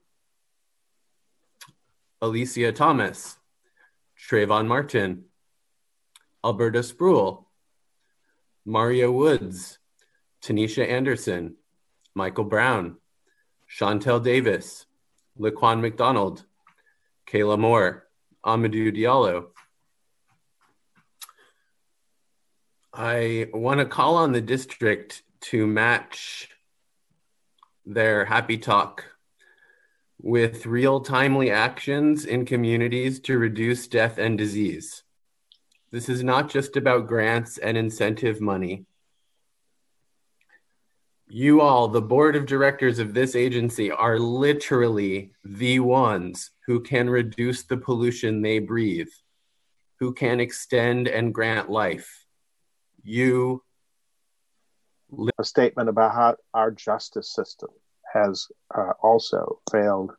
Alicia Thomas, Trayvon Martin, Alberta Spruill, Mario Woods, Tanisha Anderson, Michael Brown, Chantel Davis, Laquan McDonald, Kayla Moore, Amadou Diallo. I want to call on the district to match their happy talk with real timely actions in communities to reduce death and disease. This is not just about grants and incentive money. You all, the board of directors of this agency, are literally the ones who can reduce the pollution they breathe, who can extend and grant life. A statement about how our justice system has also failed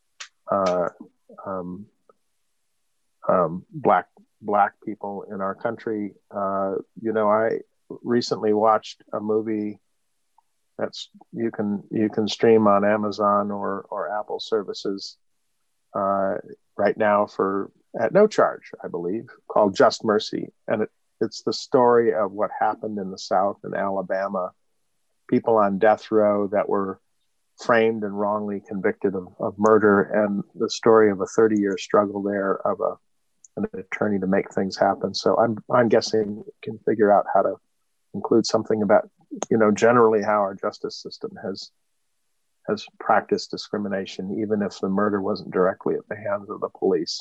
black people in our country. I recently watched a movie that's you can stream on Amazon or Apple services right now at no charge, I believe, called Just Mercy, and it's the story of what happened in the South in Alabama, people on death row that were framed and wrongly convicted of murder, and the story of a 30-year struggle there of an attorney to make things happen. So I'm guessing we can figure out how to include something about generally how our justice system has practiced discrimination, even if the murder wasn't directly at the hands of the police.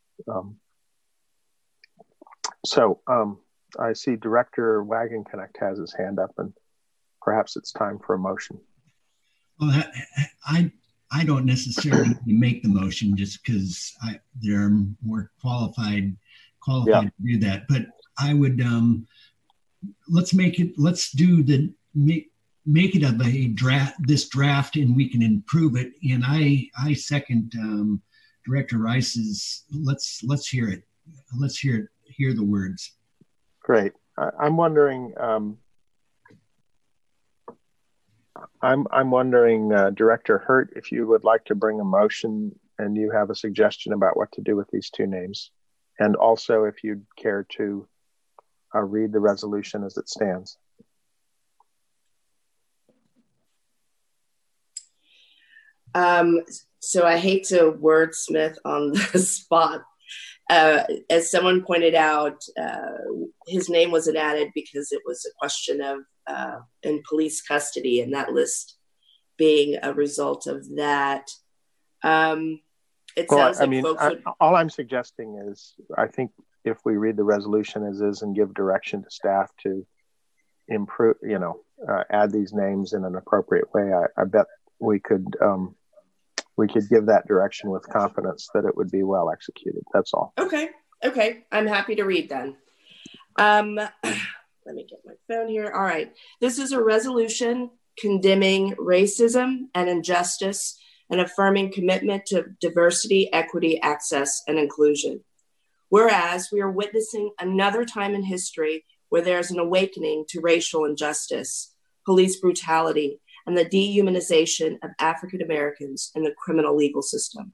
I see Director Wagenknecht has his hand up, and perhaps it's time for a motion. Well, I don't necessarily make the motion just because they're more qualified to do that. But I would let's make it of a draft, and we can improve it. And I second Director Rice's. Let's hear it. Let's hear the words. Great. I'm wondering. I'm wondering, Director Hurt, if you would like to bring a motion and you have a suggestion about what to do with these two names, and also if you'd care to read the resolution as it stands. So I hate to wordsmith on the spot. As someone pointed out, his name wasn't added because it was a question of in police custody, and that list being a result of that. Sounds like folks would... all I'm suggesting is, I think if we read the resolution as is and give direction to staff to improve, add these names in an appropriate way, I bet we could give that direction with confidence that it would be well executed. That's all. Okay. I'm happy to read then. Let me get my phone here. All right. This is a resolution condemning racism and injustice and affirming commitment to diversity, equity, access, and inclusion. Whereas we are witnessing another time in history where there's an awakening to racial injustice, police brutality, and the dehumanization of African Americans in the criminal legal system.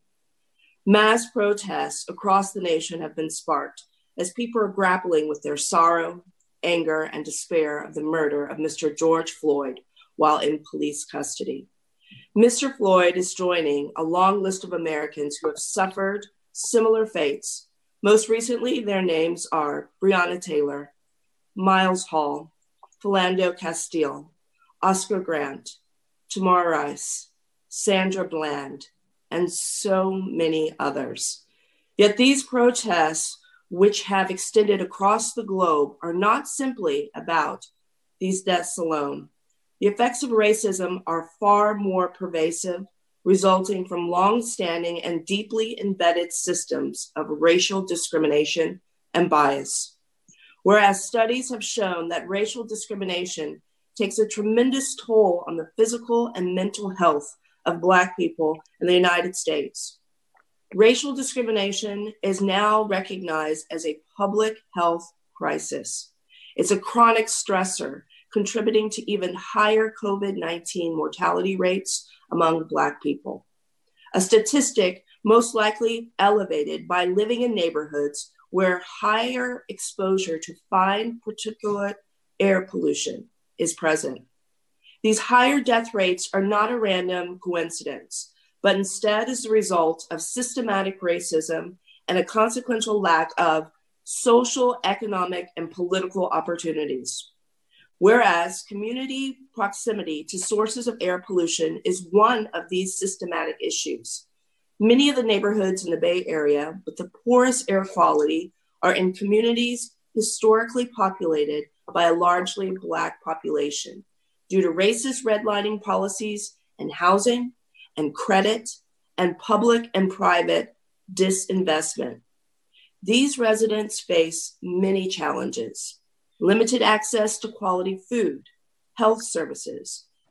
Mass protests across the nation have been sparked as people are grappling with their sorrow, anger, and despair of the murder of Mr. George Floyd while in police custody. Mr. Floyd is joining a long list of Americans who have suffered similar fates. Most recently, their names are Breonna Taylor, Miles Hall, Philando Castile, Oscar Grant, Tamir Rice, Sandra Bland, and so many others. Yet these protests, which have extended across the globe, are not simply about these deaths alone. The effects of racism are far more pervasive, resulting from long-standing and deeply embedded systems of racial discrimination and bias. Whereas studies have shown that racial discrimination takes a tremendous toll on the physical and mental health of Black people in the United States. Racial discrimination is now recognized as a public health crisis. It's a chronic stressor, contributing to even higher COVID-19 mortality rates among Black people. A statistic most likely elevated by living in neighborhoods where higher exposure to fine particulate air pollution is present. These higher death rates are not a random coincidence, but instead is the result of systematic racism and a consequential lack of social, economic, and political opportunities. Whereas community proximity to sources of air pollution is one of these systematic issues. Many of the neighborhoods in the Bay Area with the poorest air quality are in communities historically populated by a largely Black population due to racist redlining policies and housing and credit and public and private disinvestment. These residents face many challenges: limited access to quality food, health services,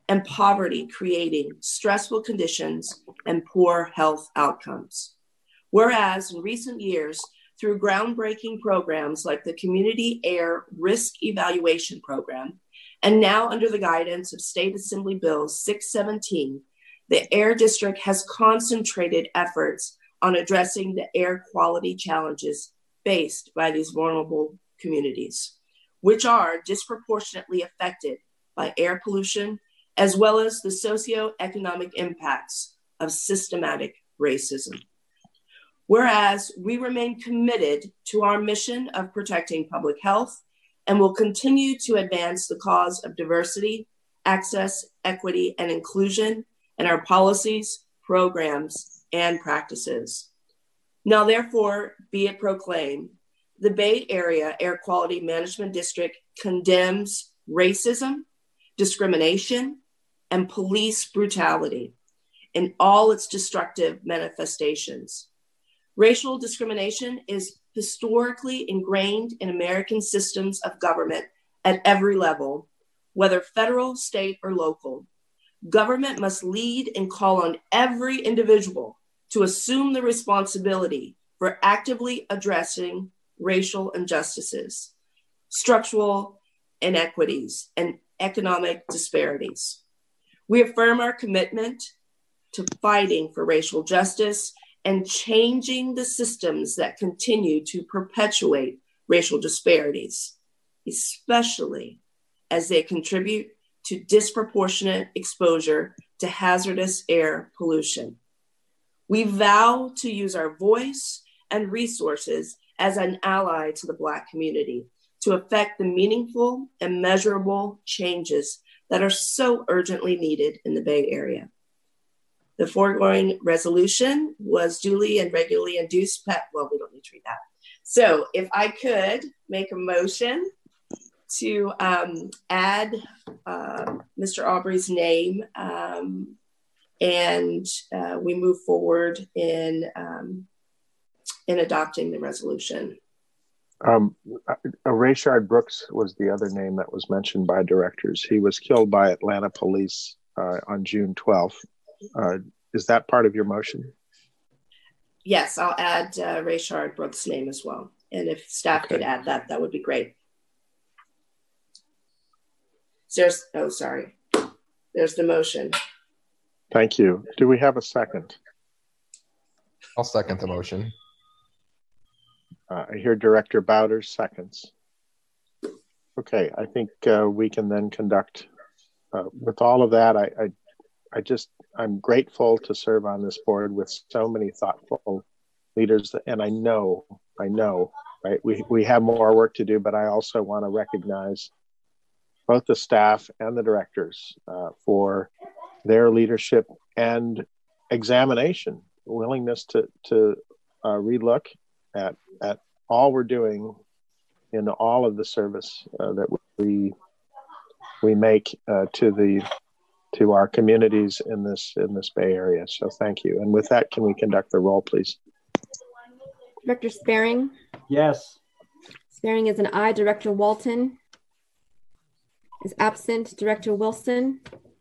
and poverty creating stressful conditions and poor health outcomes. Whereas in recent years, through groundbreaking programs like the Community Air Risk Evaluation Program, and now under the guidance of State Assembly Bill 617, the Air District has concentrated efforts on addressing the air quality challenges faced by these vulnerable communities, which are disproportionately affected by air pollution, as well as the socioeconomic impacts of systematic racism. Whereas we remain committed to our mission of protecting public health and will continue to advance the cause of diversity, access, equity, and inclusion in our policies, programs, and practices. Now, therefore, be it proclaimed, the Bay Area Air Quality Management District condemns racism, discrimination, and police brutality in all its destructive manifestations. Racial discrimination is historically ingrained in American systems of government at every level, whether federal, state, or local. Government must lead and call on every individual to assume the responsibility for actively addressing racial injustices, structural inequities, and economic disparities. We affirm our commitment to fighting for racial justice and changing the systems that continue to perpetuate racial disparities, especially as they contribute to disproportionate exposure to hazardous air pollution. We vow to use our voice and resources as an ally to the Black community to effect the meaningful and measurable changes that are so urgently needed in the Bay Area. The foregoing resolution was duly and regularly induced. Well, we don't need to read that. So if I could make a motion to add Mr. Aubrey's name and we move forward in adopting the resolution. Rayshard Brooks was the other name that was mentioned by directors. He was killed by Atlanta police on June 12th. Is that part of your motion? Yes, I'll add Rayshard Brooks' name as well. And if staff could add that, that would be great. There's the motion. Thank you. Do we have a second? I'll second the motion. I hear Director Bowders seconds. Okay, I think we can then conduct, with all of that, I'm grateful to serve on this board with so many thoughtful leaders. And I know, right? We have more work to do, but I also want to recognize both the staff and the directors for their leadership and examination, willingness to relook at all we're doing in all of the service that we make to our communities in this Bay Area. So thank you. And with that, can we conduct the roll, please? Director Sparing? Yes. Sparing is an aye. Director Walton is absent. Director Wilson?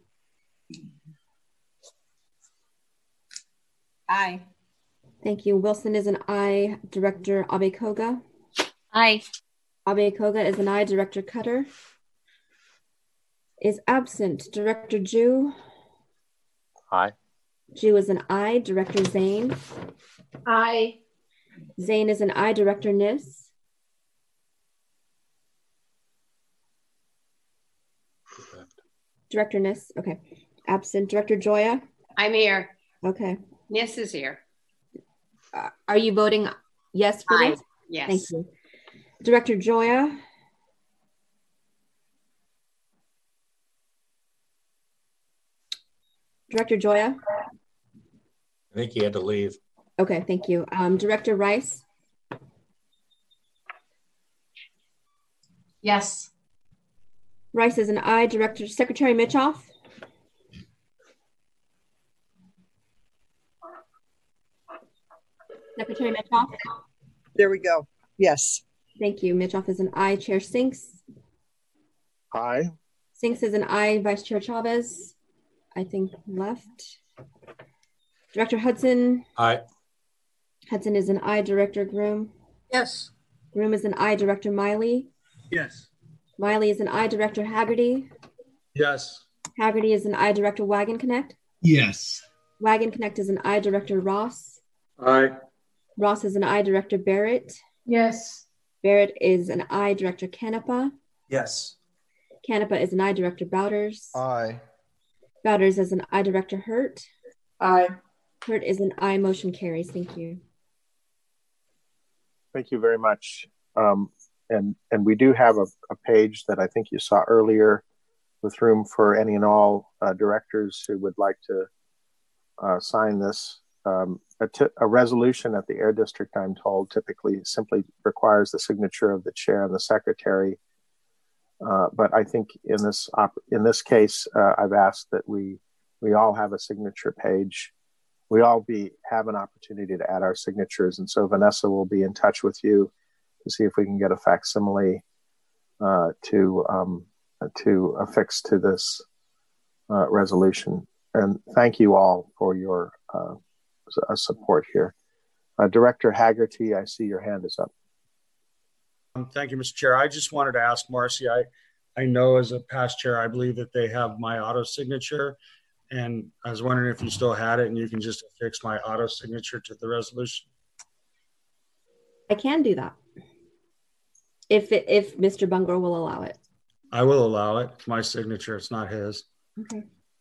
Aye. Thank you. Wilson is an aye. Director Abe-Koga? Aye. Abe-Koga is an aye. Director Cutter is absent. Director Jew? Aye. Jew is an aye. Director Zane? Aye. Zane is an aye. Director Niss? Director Niss, okay. Absent. Director Joya? I'm here. Okay. Niss is here. Are you voting yes for this? Yes. Thank you. Director Joya? Director Joya? I think he had to leave. Okay, thank you. Director Rice? Yes. Rice is an aye. Director Secretary Mitchoff? Secretary Mitchoff? There we go. Yes. Thank you. Mitchoff is an aye. Chair Sinks? Aye. Sinks is an aye. Vice Chair Chavez? I think, left. Director Hudson. Aye. Hudson is an aye. Director Groom. Yes. Groom is an aye. Director Miley. Yes. Miley is an aye. Director Haggerty. Yes. Haggerty is an aye. Director Wagon Connect. Yes. Wagon Connect is an aye. Director Ross. Aye. Ross is an aye. Director Barrett. Yes. Barrett is an aye. Director Canepa. Yes. Canepa is an aye. Director Bowders. Aye. Bowders is an aye. Director Hurt. Aye. Hurt is an aye. Motion carries. Thank you. Thank you very much. And we do have a page that I think you saw earlier with room for any and all directors who would like to sign this. A resolution at the Air District, I'm told, typically simply requires the signature of the chair and the secretary. But I think in this case, I've asked that we all have a signature page. We all have an opportunity to add our signatures. And so Vanessa will be in touch with you to see if we can get a facsimile to affix to this resolution. And thank you all for your support here. Director Haggerty, I see your hand is up. Thank you, Mr. Chair. I just wanted to ask Marcy, I know as a past chair, I believe that they have my auto signature. And I was wondering if you still had it and you can just affix my auto signature to the resolution. I can do that. If Mr. Bungor will allow it. I will allow it. It's my signature. It's not his. Okay.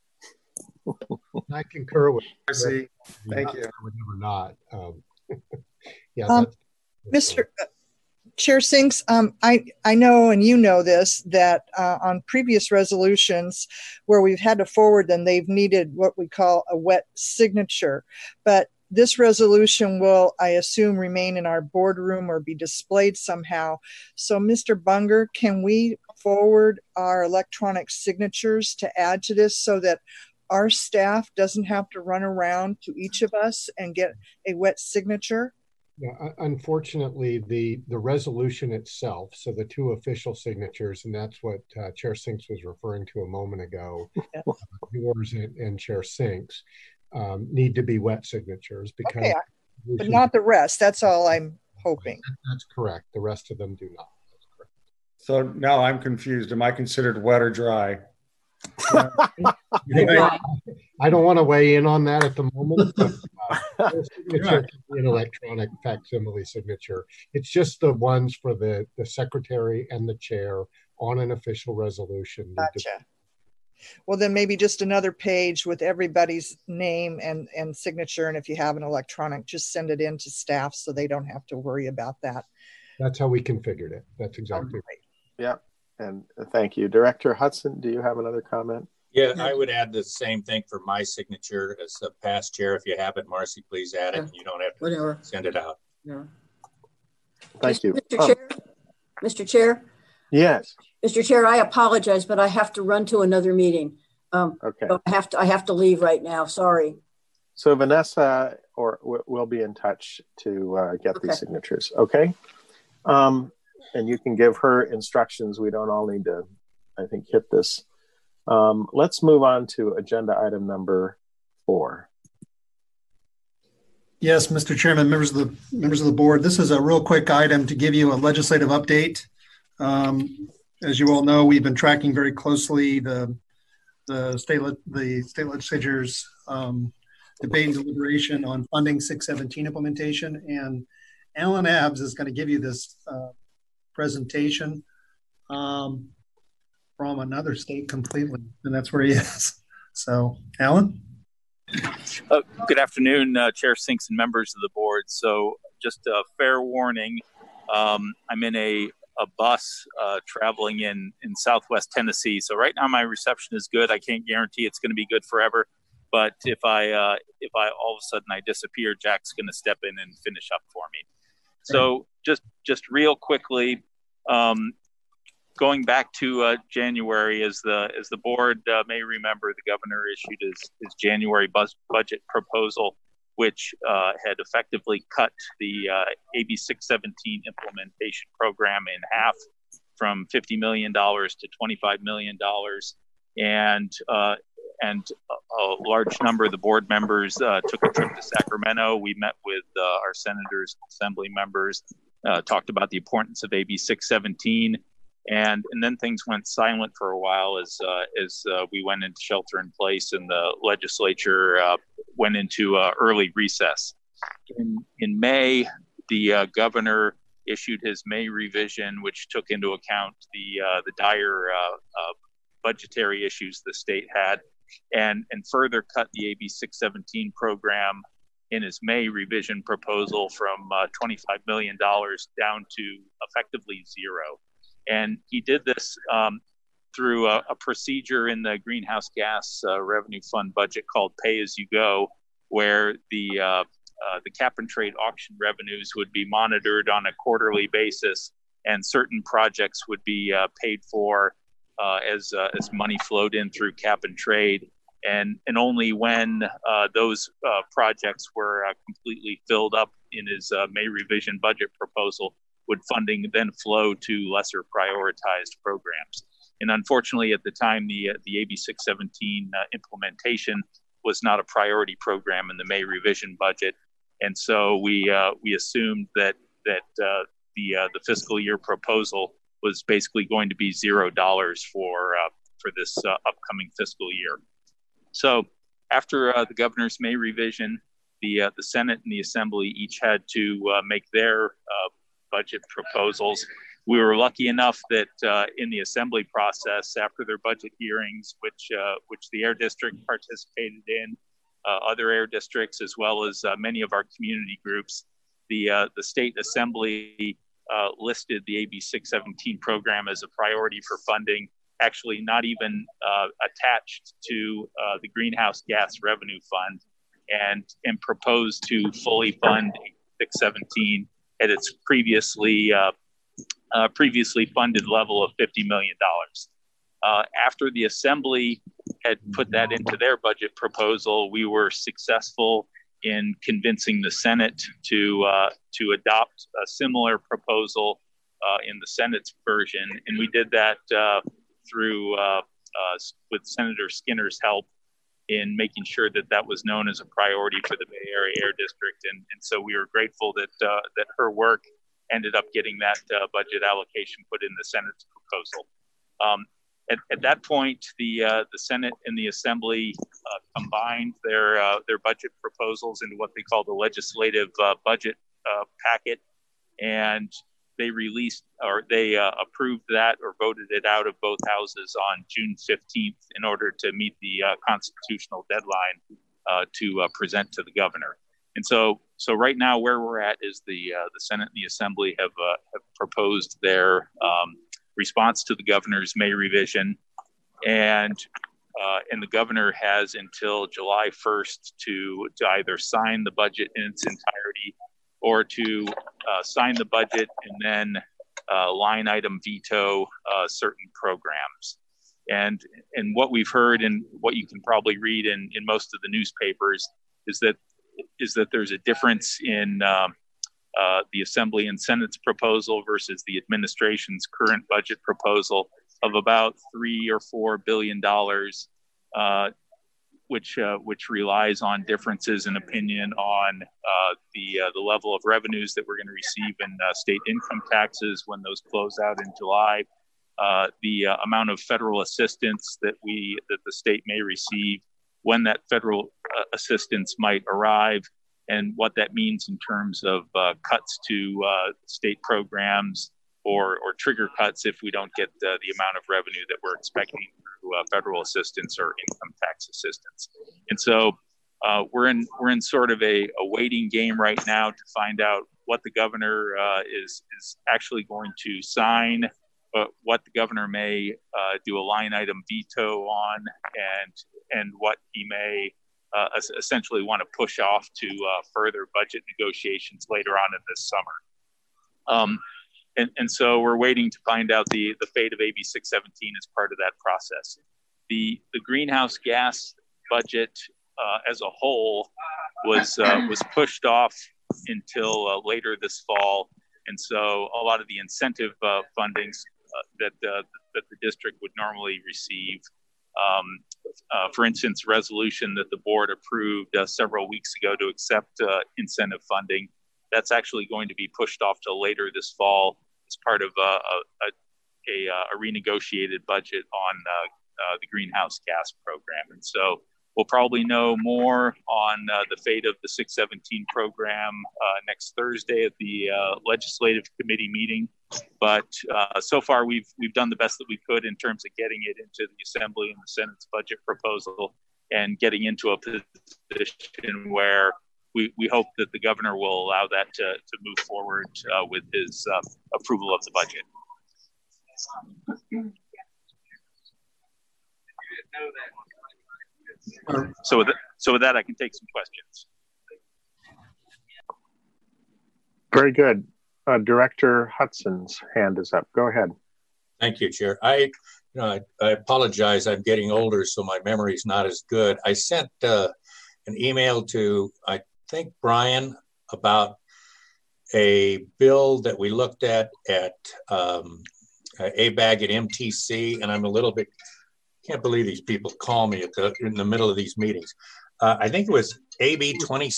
I concur with Marcy. Thank you. Would never not. Yeah. Mr. Chair Sinks, I know, and you know this, that on previous resolutions where we've had to forward them, they've needed what we call a wet signature. But this resolution will, I assume, remain in our boardroom or be displayed somehow. So, Mr. Bungor, can we forward our electronic signatures to add to this so that our staff doesn't have to run around to each of us and get a wet signature? Yeah, unfortunately, the resolution itself, so the two official signatures, and that's what Chair Sinks was referring to a moment ago, yours and Chair Sinks, need to be wet signatures because. Okay, but not the rest. That's all I'm hoping. That's correct. The rest of them do not. That's correct. So now I'm confused. Am I considered wet or dry? I don't want to weigh in on that at the moment. But, signature can be an electronic facsimile signature. It's just the ones for the secretary and the chair on an official resolution. Gotcha. Well, then maybe just another page with everybody's name and signature. And if you have an electronic, just send it in to staff so they don't have to worry about that. That's how we configured it. That's exactly right. Yeah. And thank you. Director Hudson, do you have another comment? Yeah, I would add the same thing for my signature as a past chair. If you have it, Marcy, please add it. You don't have to send it out. Yeah. Thank you. Mr. Chair? Mr. Chair? Yes. Mr. Chair, I apologize, but I have to run to another meeting. Okay. So I have to leave right now. Sorry. So Vanessa will be in touch to get these signatures. Okay. And you can give her instructions. We don't all need to, I think, hit this. Let's move on to agenda item number 4. Yes, Mr. Chairman, members of the board, this is a real quick item to give you a legislative update. As you all know, we've been tracking very closely the state legislature's debate and deliberation on funding 617 implementation, and Alan Abbs is going to give you this presentation from another state completely, and that's where he is. So, Alan? Good afternoon, Chair Sinks and members of the board. So just a fair warning, I'm in a bus traveling in Southwest Tennessee. So right now my reception is good. I can't guarantee it's going to be good forever. But if I all of a sudden I disappear, Jack's going to step in and finish up for me. So just real quickly, going back to January, as the board may remember, the governor issued his January budget proposal, which had effectively cut the AB 617 implementation program in half, from $50 million to $25 million. And and a large number of the board members took a trip to Sacramento. We met with our senators, assembly members, talked about the importance of AB 617, and then things went silent for a while as we went into shelter in place and the legislature went into early recess. In May, the governor issued his May revision, which took into account the dire budgetary issues the state had, and further cut the AB 617 program in his May revision proposal from $25 million down to effectively zero. And he did this through a procedure in the Greenhouse Gas Revenue Fund budget called Pay As You Go, where the cap and trade auction revenues would be monitored on a quarterly basis, and certain projects would be paid for as money flowed in through cap and trade. And only when those projects were completely filled up in his May revision budget proposal would funding then flow to lesser prioritized programs. And unfortunately, at the time, the AB 617 implementation was not a priority program in the May revision budget. And so we assumed that the fiscal year proposal was basically going to be $0 for this upcoming fiscal year. So after the governor's May revision, the Senate and the Assembly each had to make their budget proposals. We were lucky enough that in the Assembly process, after their budget hearings, which the Air District participated in, other air districts, as well as many of our community groups, the State Assembly listed the AB 617 program as a priority for funding, actually not even attached to the Greenhouse Gas Revenue Fund, and proposed to fully fund 617 at its previously funded level of $50 million. After the Assembly had put that into their budget proposal, we were successful in convincing the Senate to adopt a similar proposal in the Senate's version, and we did that through with Senator Skinner's help in making sure that that was known as a priority for the Bay Area Air District, and so we were grateful that her work ended up getting that budget allocation put in the Senate's proposal. At that point, the Senate and the Assembly combined their budget proposals into what they call the legislative budget packet, and they approved that or voted it out of both houses on June 15th in order to meet the constitutional deadline to present to the governor. And so right now where we're at is the Senate and the Assembly have proposed their response to the governor's May revision, and the governor has until July 1st to either sign the budget in its entirety or to sign the budget and then line item veto certain programs. And what we've heard and what you can probably read in most of the newspapers is that there's a difference in the Assembly and Senate's proposal versus the administration's current budget proposal of about $3 or $4 billion, which relies on differences in opinion on the level of revenues that we're going to receive in state income taxes when those close out in July, the amount of federal assistance that the state may receive, when that federal assistance might arrive, and what that means in terms of cuts to state programs or trigger cuts if we don't get the amount of revenue that we're expecting through federal assistance or income tax assistance. And so we're in sort of a waiting game right now to find out what the governor is actually going to sign, what the governor may do a line item veto on, and what he may essentially want to push off to further budget negotiations later on in this summer. And so we're waiting to find out the fate of AB 617 as part of that process. The greenhouse gas budget as a whole was pushed off until later this fall. And so a lot of the incentive fundings that the district would normally receive for instance, resolution that the board approved several weeks ago to accept incentive funding. That's actually going to be pushed off till later this fall as part of a renegotiated budget on the greenhouse gas program. And so we'll probably know more on the fate of the 617 program next Thursday at the legislative committee meeting. But so far, we've done the best that we could in terms of getting it into the Assembly and the Senate's budget proposal and getting into a position where we hope that the governor will allow that to move forward with his approval of the budget. So with that, I can take some questions. Very good. Director Hudson's hand is up. Go ahead. Thank you, Chair. I apologize. I'm getting older, so my memory's not as good. I sent an email to, I think, Brian about a bill that we looked at ABAG at MTC, and I'm a little bit, can't believe these people call me in the middle of these meetings. I think it was AB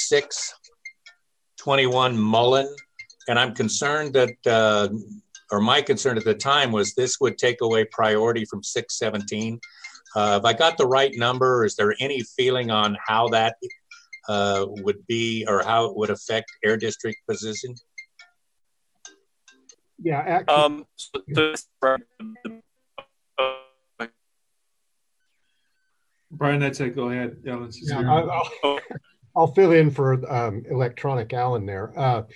2621 Mullen, and I'm concerned that, or my concern at the time was this would take away priority from 617. Have I got the right number? Is there any feeling on how that would be, or how it would affect Air District position? Yeah, actually, Brian, I'd say go ahead. I'll fill in for Electronic Alan there.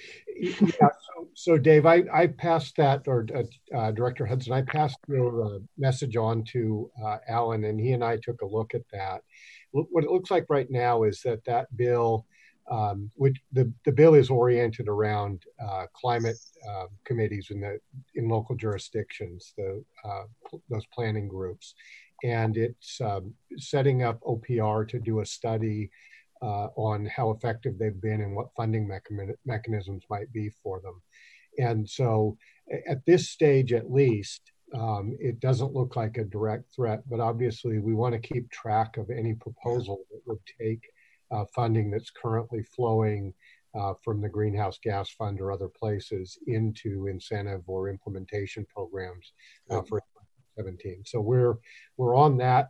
So Dave, I passed that, or Director Hudson, I passed your message on to Alan, and he and I took a look at that. What it looks like right now is that bill, which the bill is oriented around climate committees in local jurisdictions, those planning groups, and it's setting up OPR to do a study on how effective they've been and what funding mechanisms might be for them. And so at this stage, at least, it doesn't look like a direct threat, but obviously we want to keep track of any proposal that would take funding that's currently flowing from the Greenhouse Gas Fund or other places into incentive or implementation programs for 17. So we're on that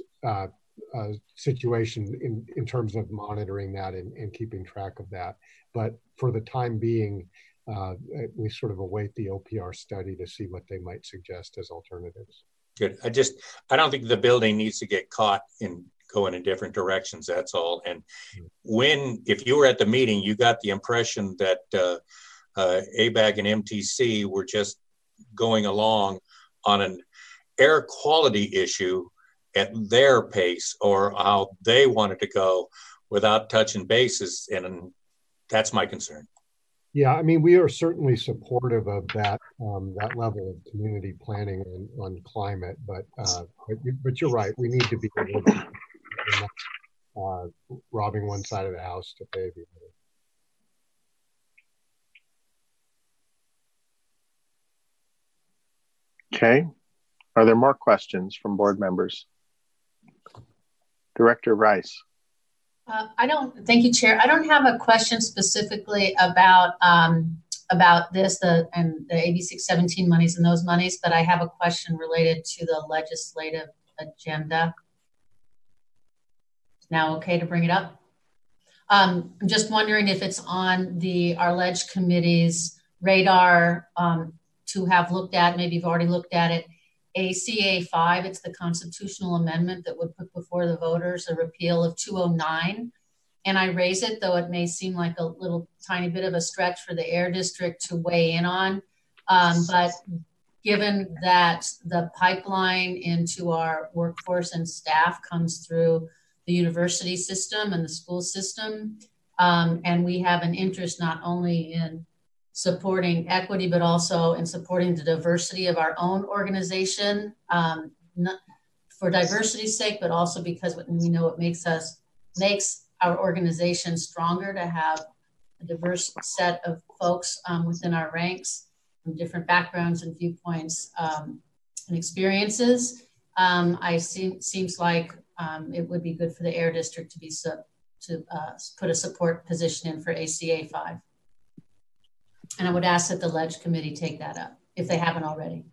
situation in terms of monitoring that and keeping track of that. But for the time being, we sort of await the OPR study to see what they might suggest as alternatives. Good. I don't think the building needs to get caught in going in different directions. That's all. And if you were at the meeting, you got the impression that ABAG and MTC were just going along on an air quality issue at their pace, or how they wanted to go without touching bases. And that's my concern. Yeah, I mean, we are certainly supportive of that that level of community planning on climate, but you're right. We need to be robbing one side of the house to pay the other. Okay. Are there more questions from board members? Director Rice. Thank you, Chair. I don't have a question specifically about this and the AB 617 monies and those monies, but I have a question related to the legislative agenda. Now, okay to bring it up? I'm just wondering if it's on our Ledge Committee's radar to have looked at, maybe you've already looked at it, ACA5, it's the constitutional amendment that would put before the voters a repeal of 209. And I raise it, though it may seem like a little tiny bit of a stretch for the Air District to weigh in on. But given that the pipeline into our workforce and staff comes through the university system and the school system, and we have an interest not only in supporting equity, but also in supporting the diversity of our own organization, not for diversity's sake, but also because we know it makes our organization stronger to have a diverse set of folks within our ranks from different backgrounds and viewpoints and experiences. Seems like it would be good for the Air District to be put a support position in for ACA 5. And I would ask that the Ledge Committee take that up if they haven't already.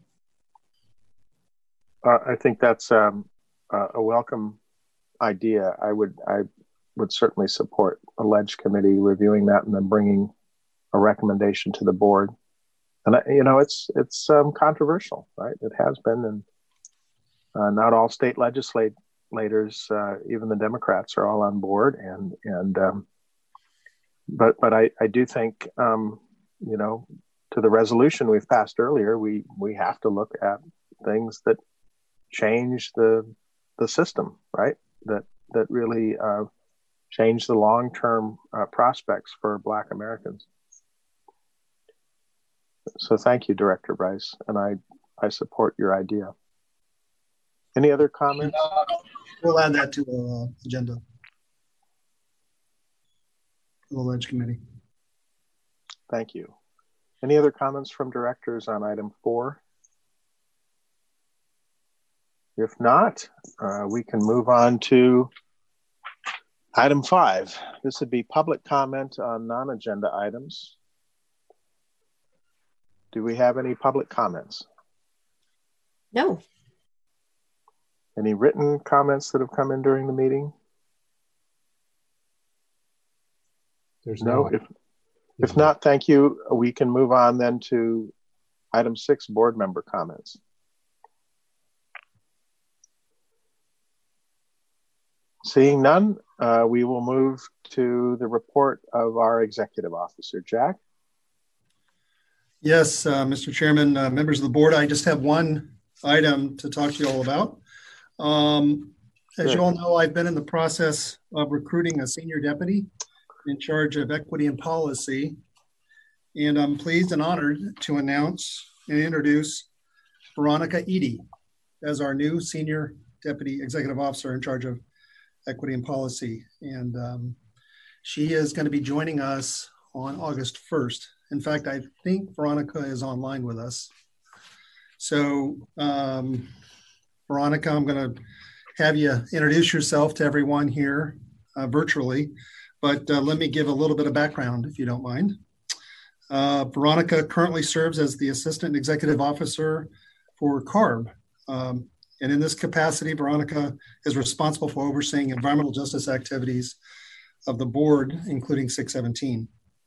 I think that's a welcome idea. I would certainly support a Ledge Committee reviewing that and then bringing a recommendation to the board. And it's controversial, right? It has been, and not all state legislators, even the Democrats, are all on board. But I do think, to the resolution we've passed earlier, we have to look at things that change the system, right? That really change the long-term prospects for Black Americans. So thank you, Director Bryce, and I support your idea. Any other comments? We'll add that to the agenda. The Ledge Committee. Thank you. Any other comments from directors on item 4? If not, we can move on to item 5. This would be public comment on non-agenda items. Do we have any public comments? No. Any written comments that have come in during the meeting? There's no. If not, thank you. We can move on then to item 6, board member comments. Seeing none, we will move to the report of our executive officer. Jack? Yes, Mr. Chairman, members of the board, I just have one item to talk to you all about. As you all know, I've been in the process of recruiting a senior deputy in charge of equity and policy, and I'm pleased and honored to announce and introduce Veronica Eady as our new senior deputy executive officer in charge of equity and policy. And she is going to be joining us on August 1st. In fact, I think Veronica is online with us. So Veronica, I'm going to have you introduce yourself to everyone here virtually, but let me give a little bit of background if you don't mind. Veronica currently serves as the Assistant Executive Officer for CARB. And in this capacity, Veronica is responsible for overseeing environmental justice activities of the board, including 617.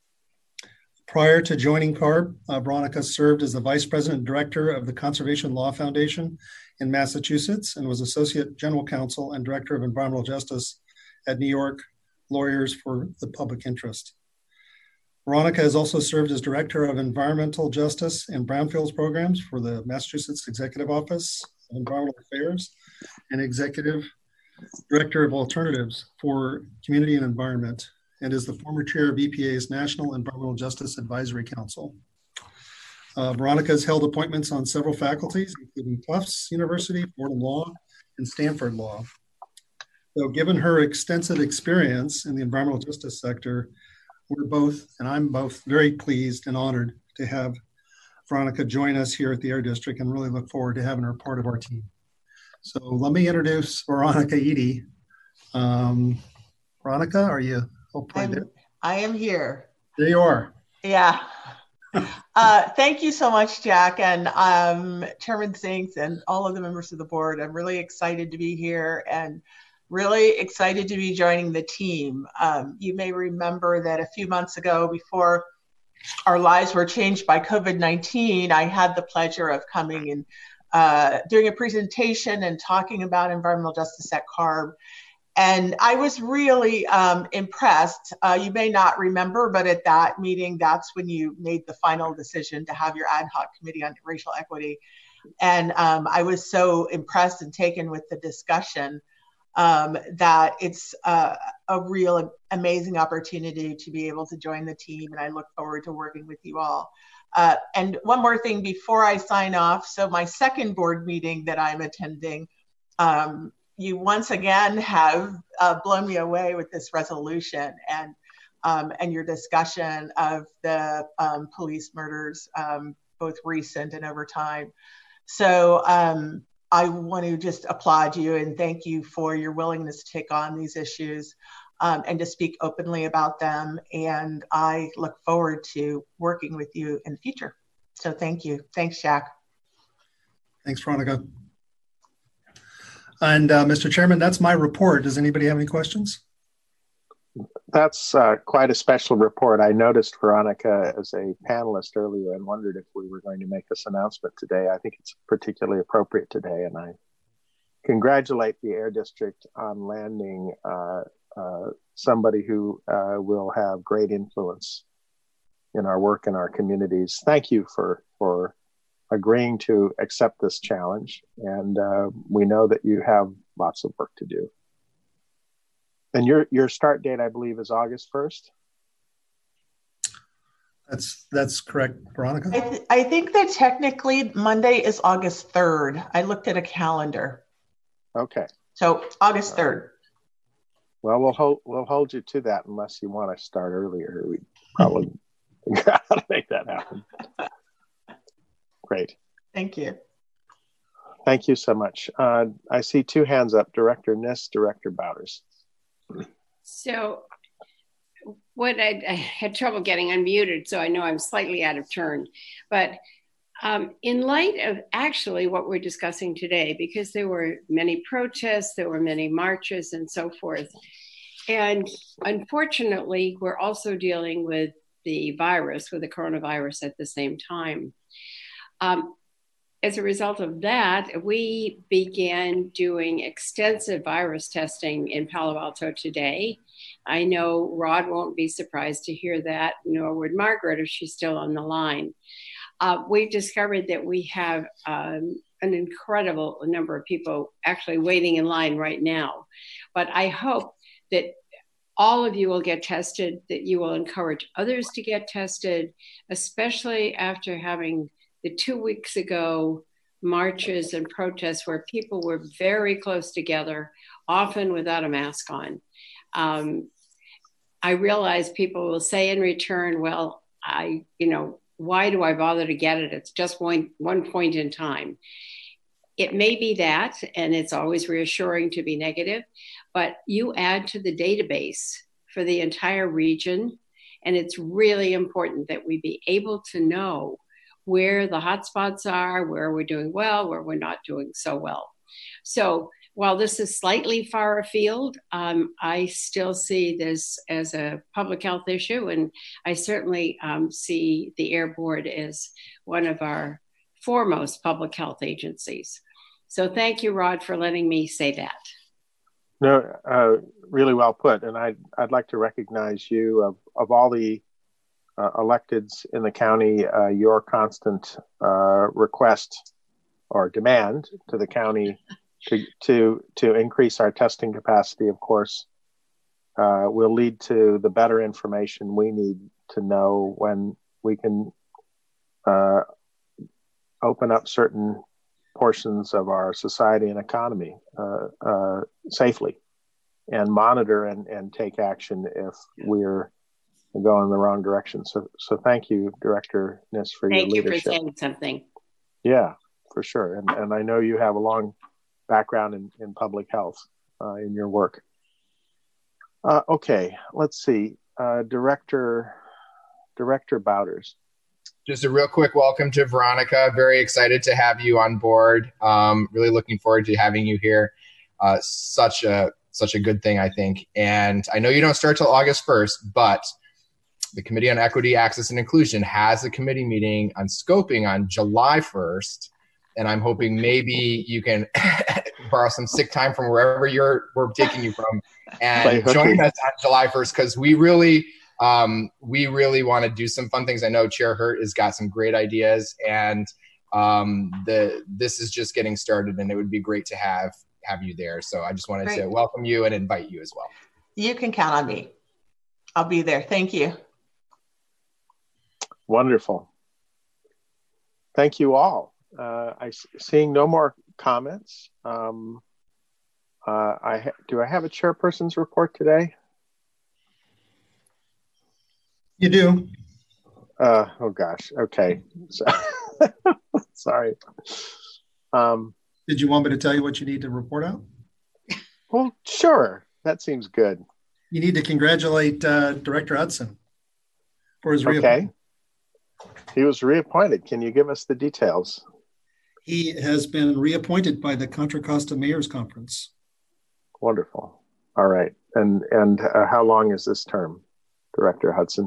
Prior to joining CARB, Veronica served as the Vice President and Director of the Conservation Law Foundation in Massachusetts and was Associate General Counsel and Director of Environmental Justice at New York Lawyers for the Public Interest. Veronica has also served as Director of Environmental Justice and Brownfields Programs for the Massachusetts Executive Office of Environmental Affairs and Executive Director of Alternatives for Community and Environment, and is the former chair of EPA's National Environmental Justice Advisory Council. Veronica has held appointments on several faculties, including Tufts University, Fordham Law, and Stanford Law. So given her extensive experience in the environmental justice sector, we're both, and I'm both, very pleased and honored to have Veronica join us here at the Air District, and really look forward to having her part of our team. So let me introduce Veronica Eady. Veronica, are you hopefully there? I am here. There you are. Yeah. Thank you so much, Jack, and Chairman Sinks and all of the members of the board. I'm really excited to be here and really excited to be joining the team. You may remember that a few months ago, before our lives were changed by COVID-19, I had the pleasure of coming and doing a presentation and talking about environmental justice at CARB. And I was really impressed. You may not remember, but at that meeting, that's when you made the final decision to have your ad hoc committee on racial equity. And I was so impressed and taken with the discussion that it's a real amazing opportunity to be able to join the team. And I look forward to working with you all. And one more thing before I sign off. So my second board meeting that I'm attending, you once again have blown me away with this resolution and your discussion of the police murders, both recent and over time. So I want to just applaud you and thank you for your willingness to take on these issues and to speak openly about them. And I look forward to working with you in the future. So thank you. Thanks, Jack. Thanks, Veronica. And Mr. Chairman, that's my report. Does anybody have any questions? That's quite a special report. I noticed Veronica as a panelist earlier and wondered if we were going to make this announcement today. I think it's particularly appropriate today, and I congratulate the Air District on landing somebody who will have great influence in our work in our communities. Thank you for agreeing to accept this challenge, and we know that you have lots of work to do. And your start date, I believe, is August 1st? That's correct, Veronica. I think that technically Monday is August 3rd. I looked at a calendar. Okay. So August 3rd. Well, we'll hold you to that unless you want to start earlier. We probably figure out how to make that happen. Great. Thank you. Thank you so much. I see two hands up, Director Niss, Director Bowders. So what I had trouble getting unmuted, so I know I'm slightly out of turn. But in light of actually what we're discussing today, because there were many protests, there were many marches and so forth. And unfortunately, we're also dealing with the virus, with the coronavirus at the same time. As a result of that, we began doing extensive virus testing in Palo Alto today. I know Rod won't be surprised to hear that, nor would Margaret if she's still on the line. We've discovered that we have an incredible number of people actually waiting in line right now. But I hope that all of you will get tested, that you will encourage others to get tested, especially after having the 2 weeks ago marches and protests where people were very close together, often without a mask on. I realize people will say in return, well, why do I bother to get it? It's just one point in time. It may be that, and it's always reassuring to be negative, but you add to the database for the entire region, and it's really important that we be able to know where the hotspots are, where we're doing well, where we're not doing so well. So while this is slightly far afield, I still see this as a public health issue, and I certainly see the Air Board as one of our foremost public health agencies. So thank you, Rod, for letting me say that. No, really well put. And I'd like to recognize you of all the electeds in the county, your constant request or demand to the county to increase our testing capacity, of course, will lead to the better information we need to know when we can open up certain portions of our society and economy safely, and monitor and take action if we're going in the wrong direction. So thank you, Director Niss, for your leadership. Thank you for saying something. Yeah, for sure. And I know you have a long background in public health in your work. Okay, let's see. Director Bowders. Just a real quick welcome to Veronica. Very excited to have you on board. Really looking forward to having you here. Such a good thing, I think. And I know you don't start till August 1st, but the Committee on Equity, Access, and Inclusion has a committee meeting on scoping on July 1st. And I'm hoping maybe you can borrow some sick time from wherever we're taking you from and join us on July 1st, because we really want to do some fun things. I know Chair Hurt has got some great ideas, and this is just getting started, and it would be great to have you there. So I just wanted to welcome you and invite you as well. You can count on me. I'll be there. Thank you. Wonderful. Thank you all. Seeing no more comments. Do I have a chairperson's report today? You do. Oh gosh. Okay. So, sorry. Did you want me to tell you what you need to report out? Well, sure. That seems good. You need to congratulate Director Hudson for his reappointment. He was reappointed. Can you give us the details? He has been reappointed by the Contra Costa Mayor's Conference. Wonderful. All right. And how long is this term, Director Hudson?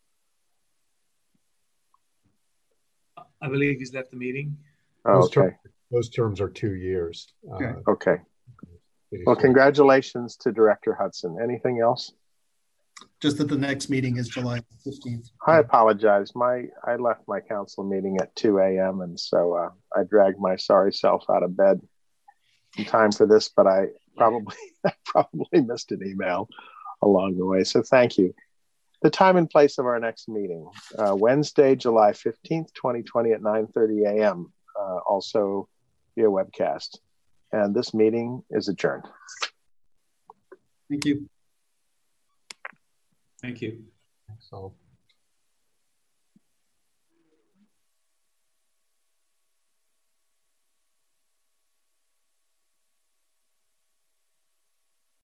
I believe he's left the meeting. Oh, okay. Those terms are 2 years. Okay. Well, congratulations to Director Hudson. Anything else? Just that the next meeting is July 15th. I apologize. I left my council meeting at 2 a.m. and so I dragged my sorry self out of bed in time for this, but I probably missed an email along the way. So thank you. The time and place of our next meeting, Wednesday, July 15th, 2020 at 9:30 a.m. Also via webcast. And this meeting is adjourned. Thank you. Thank you. So.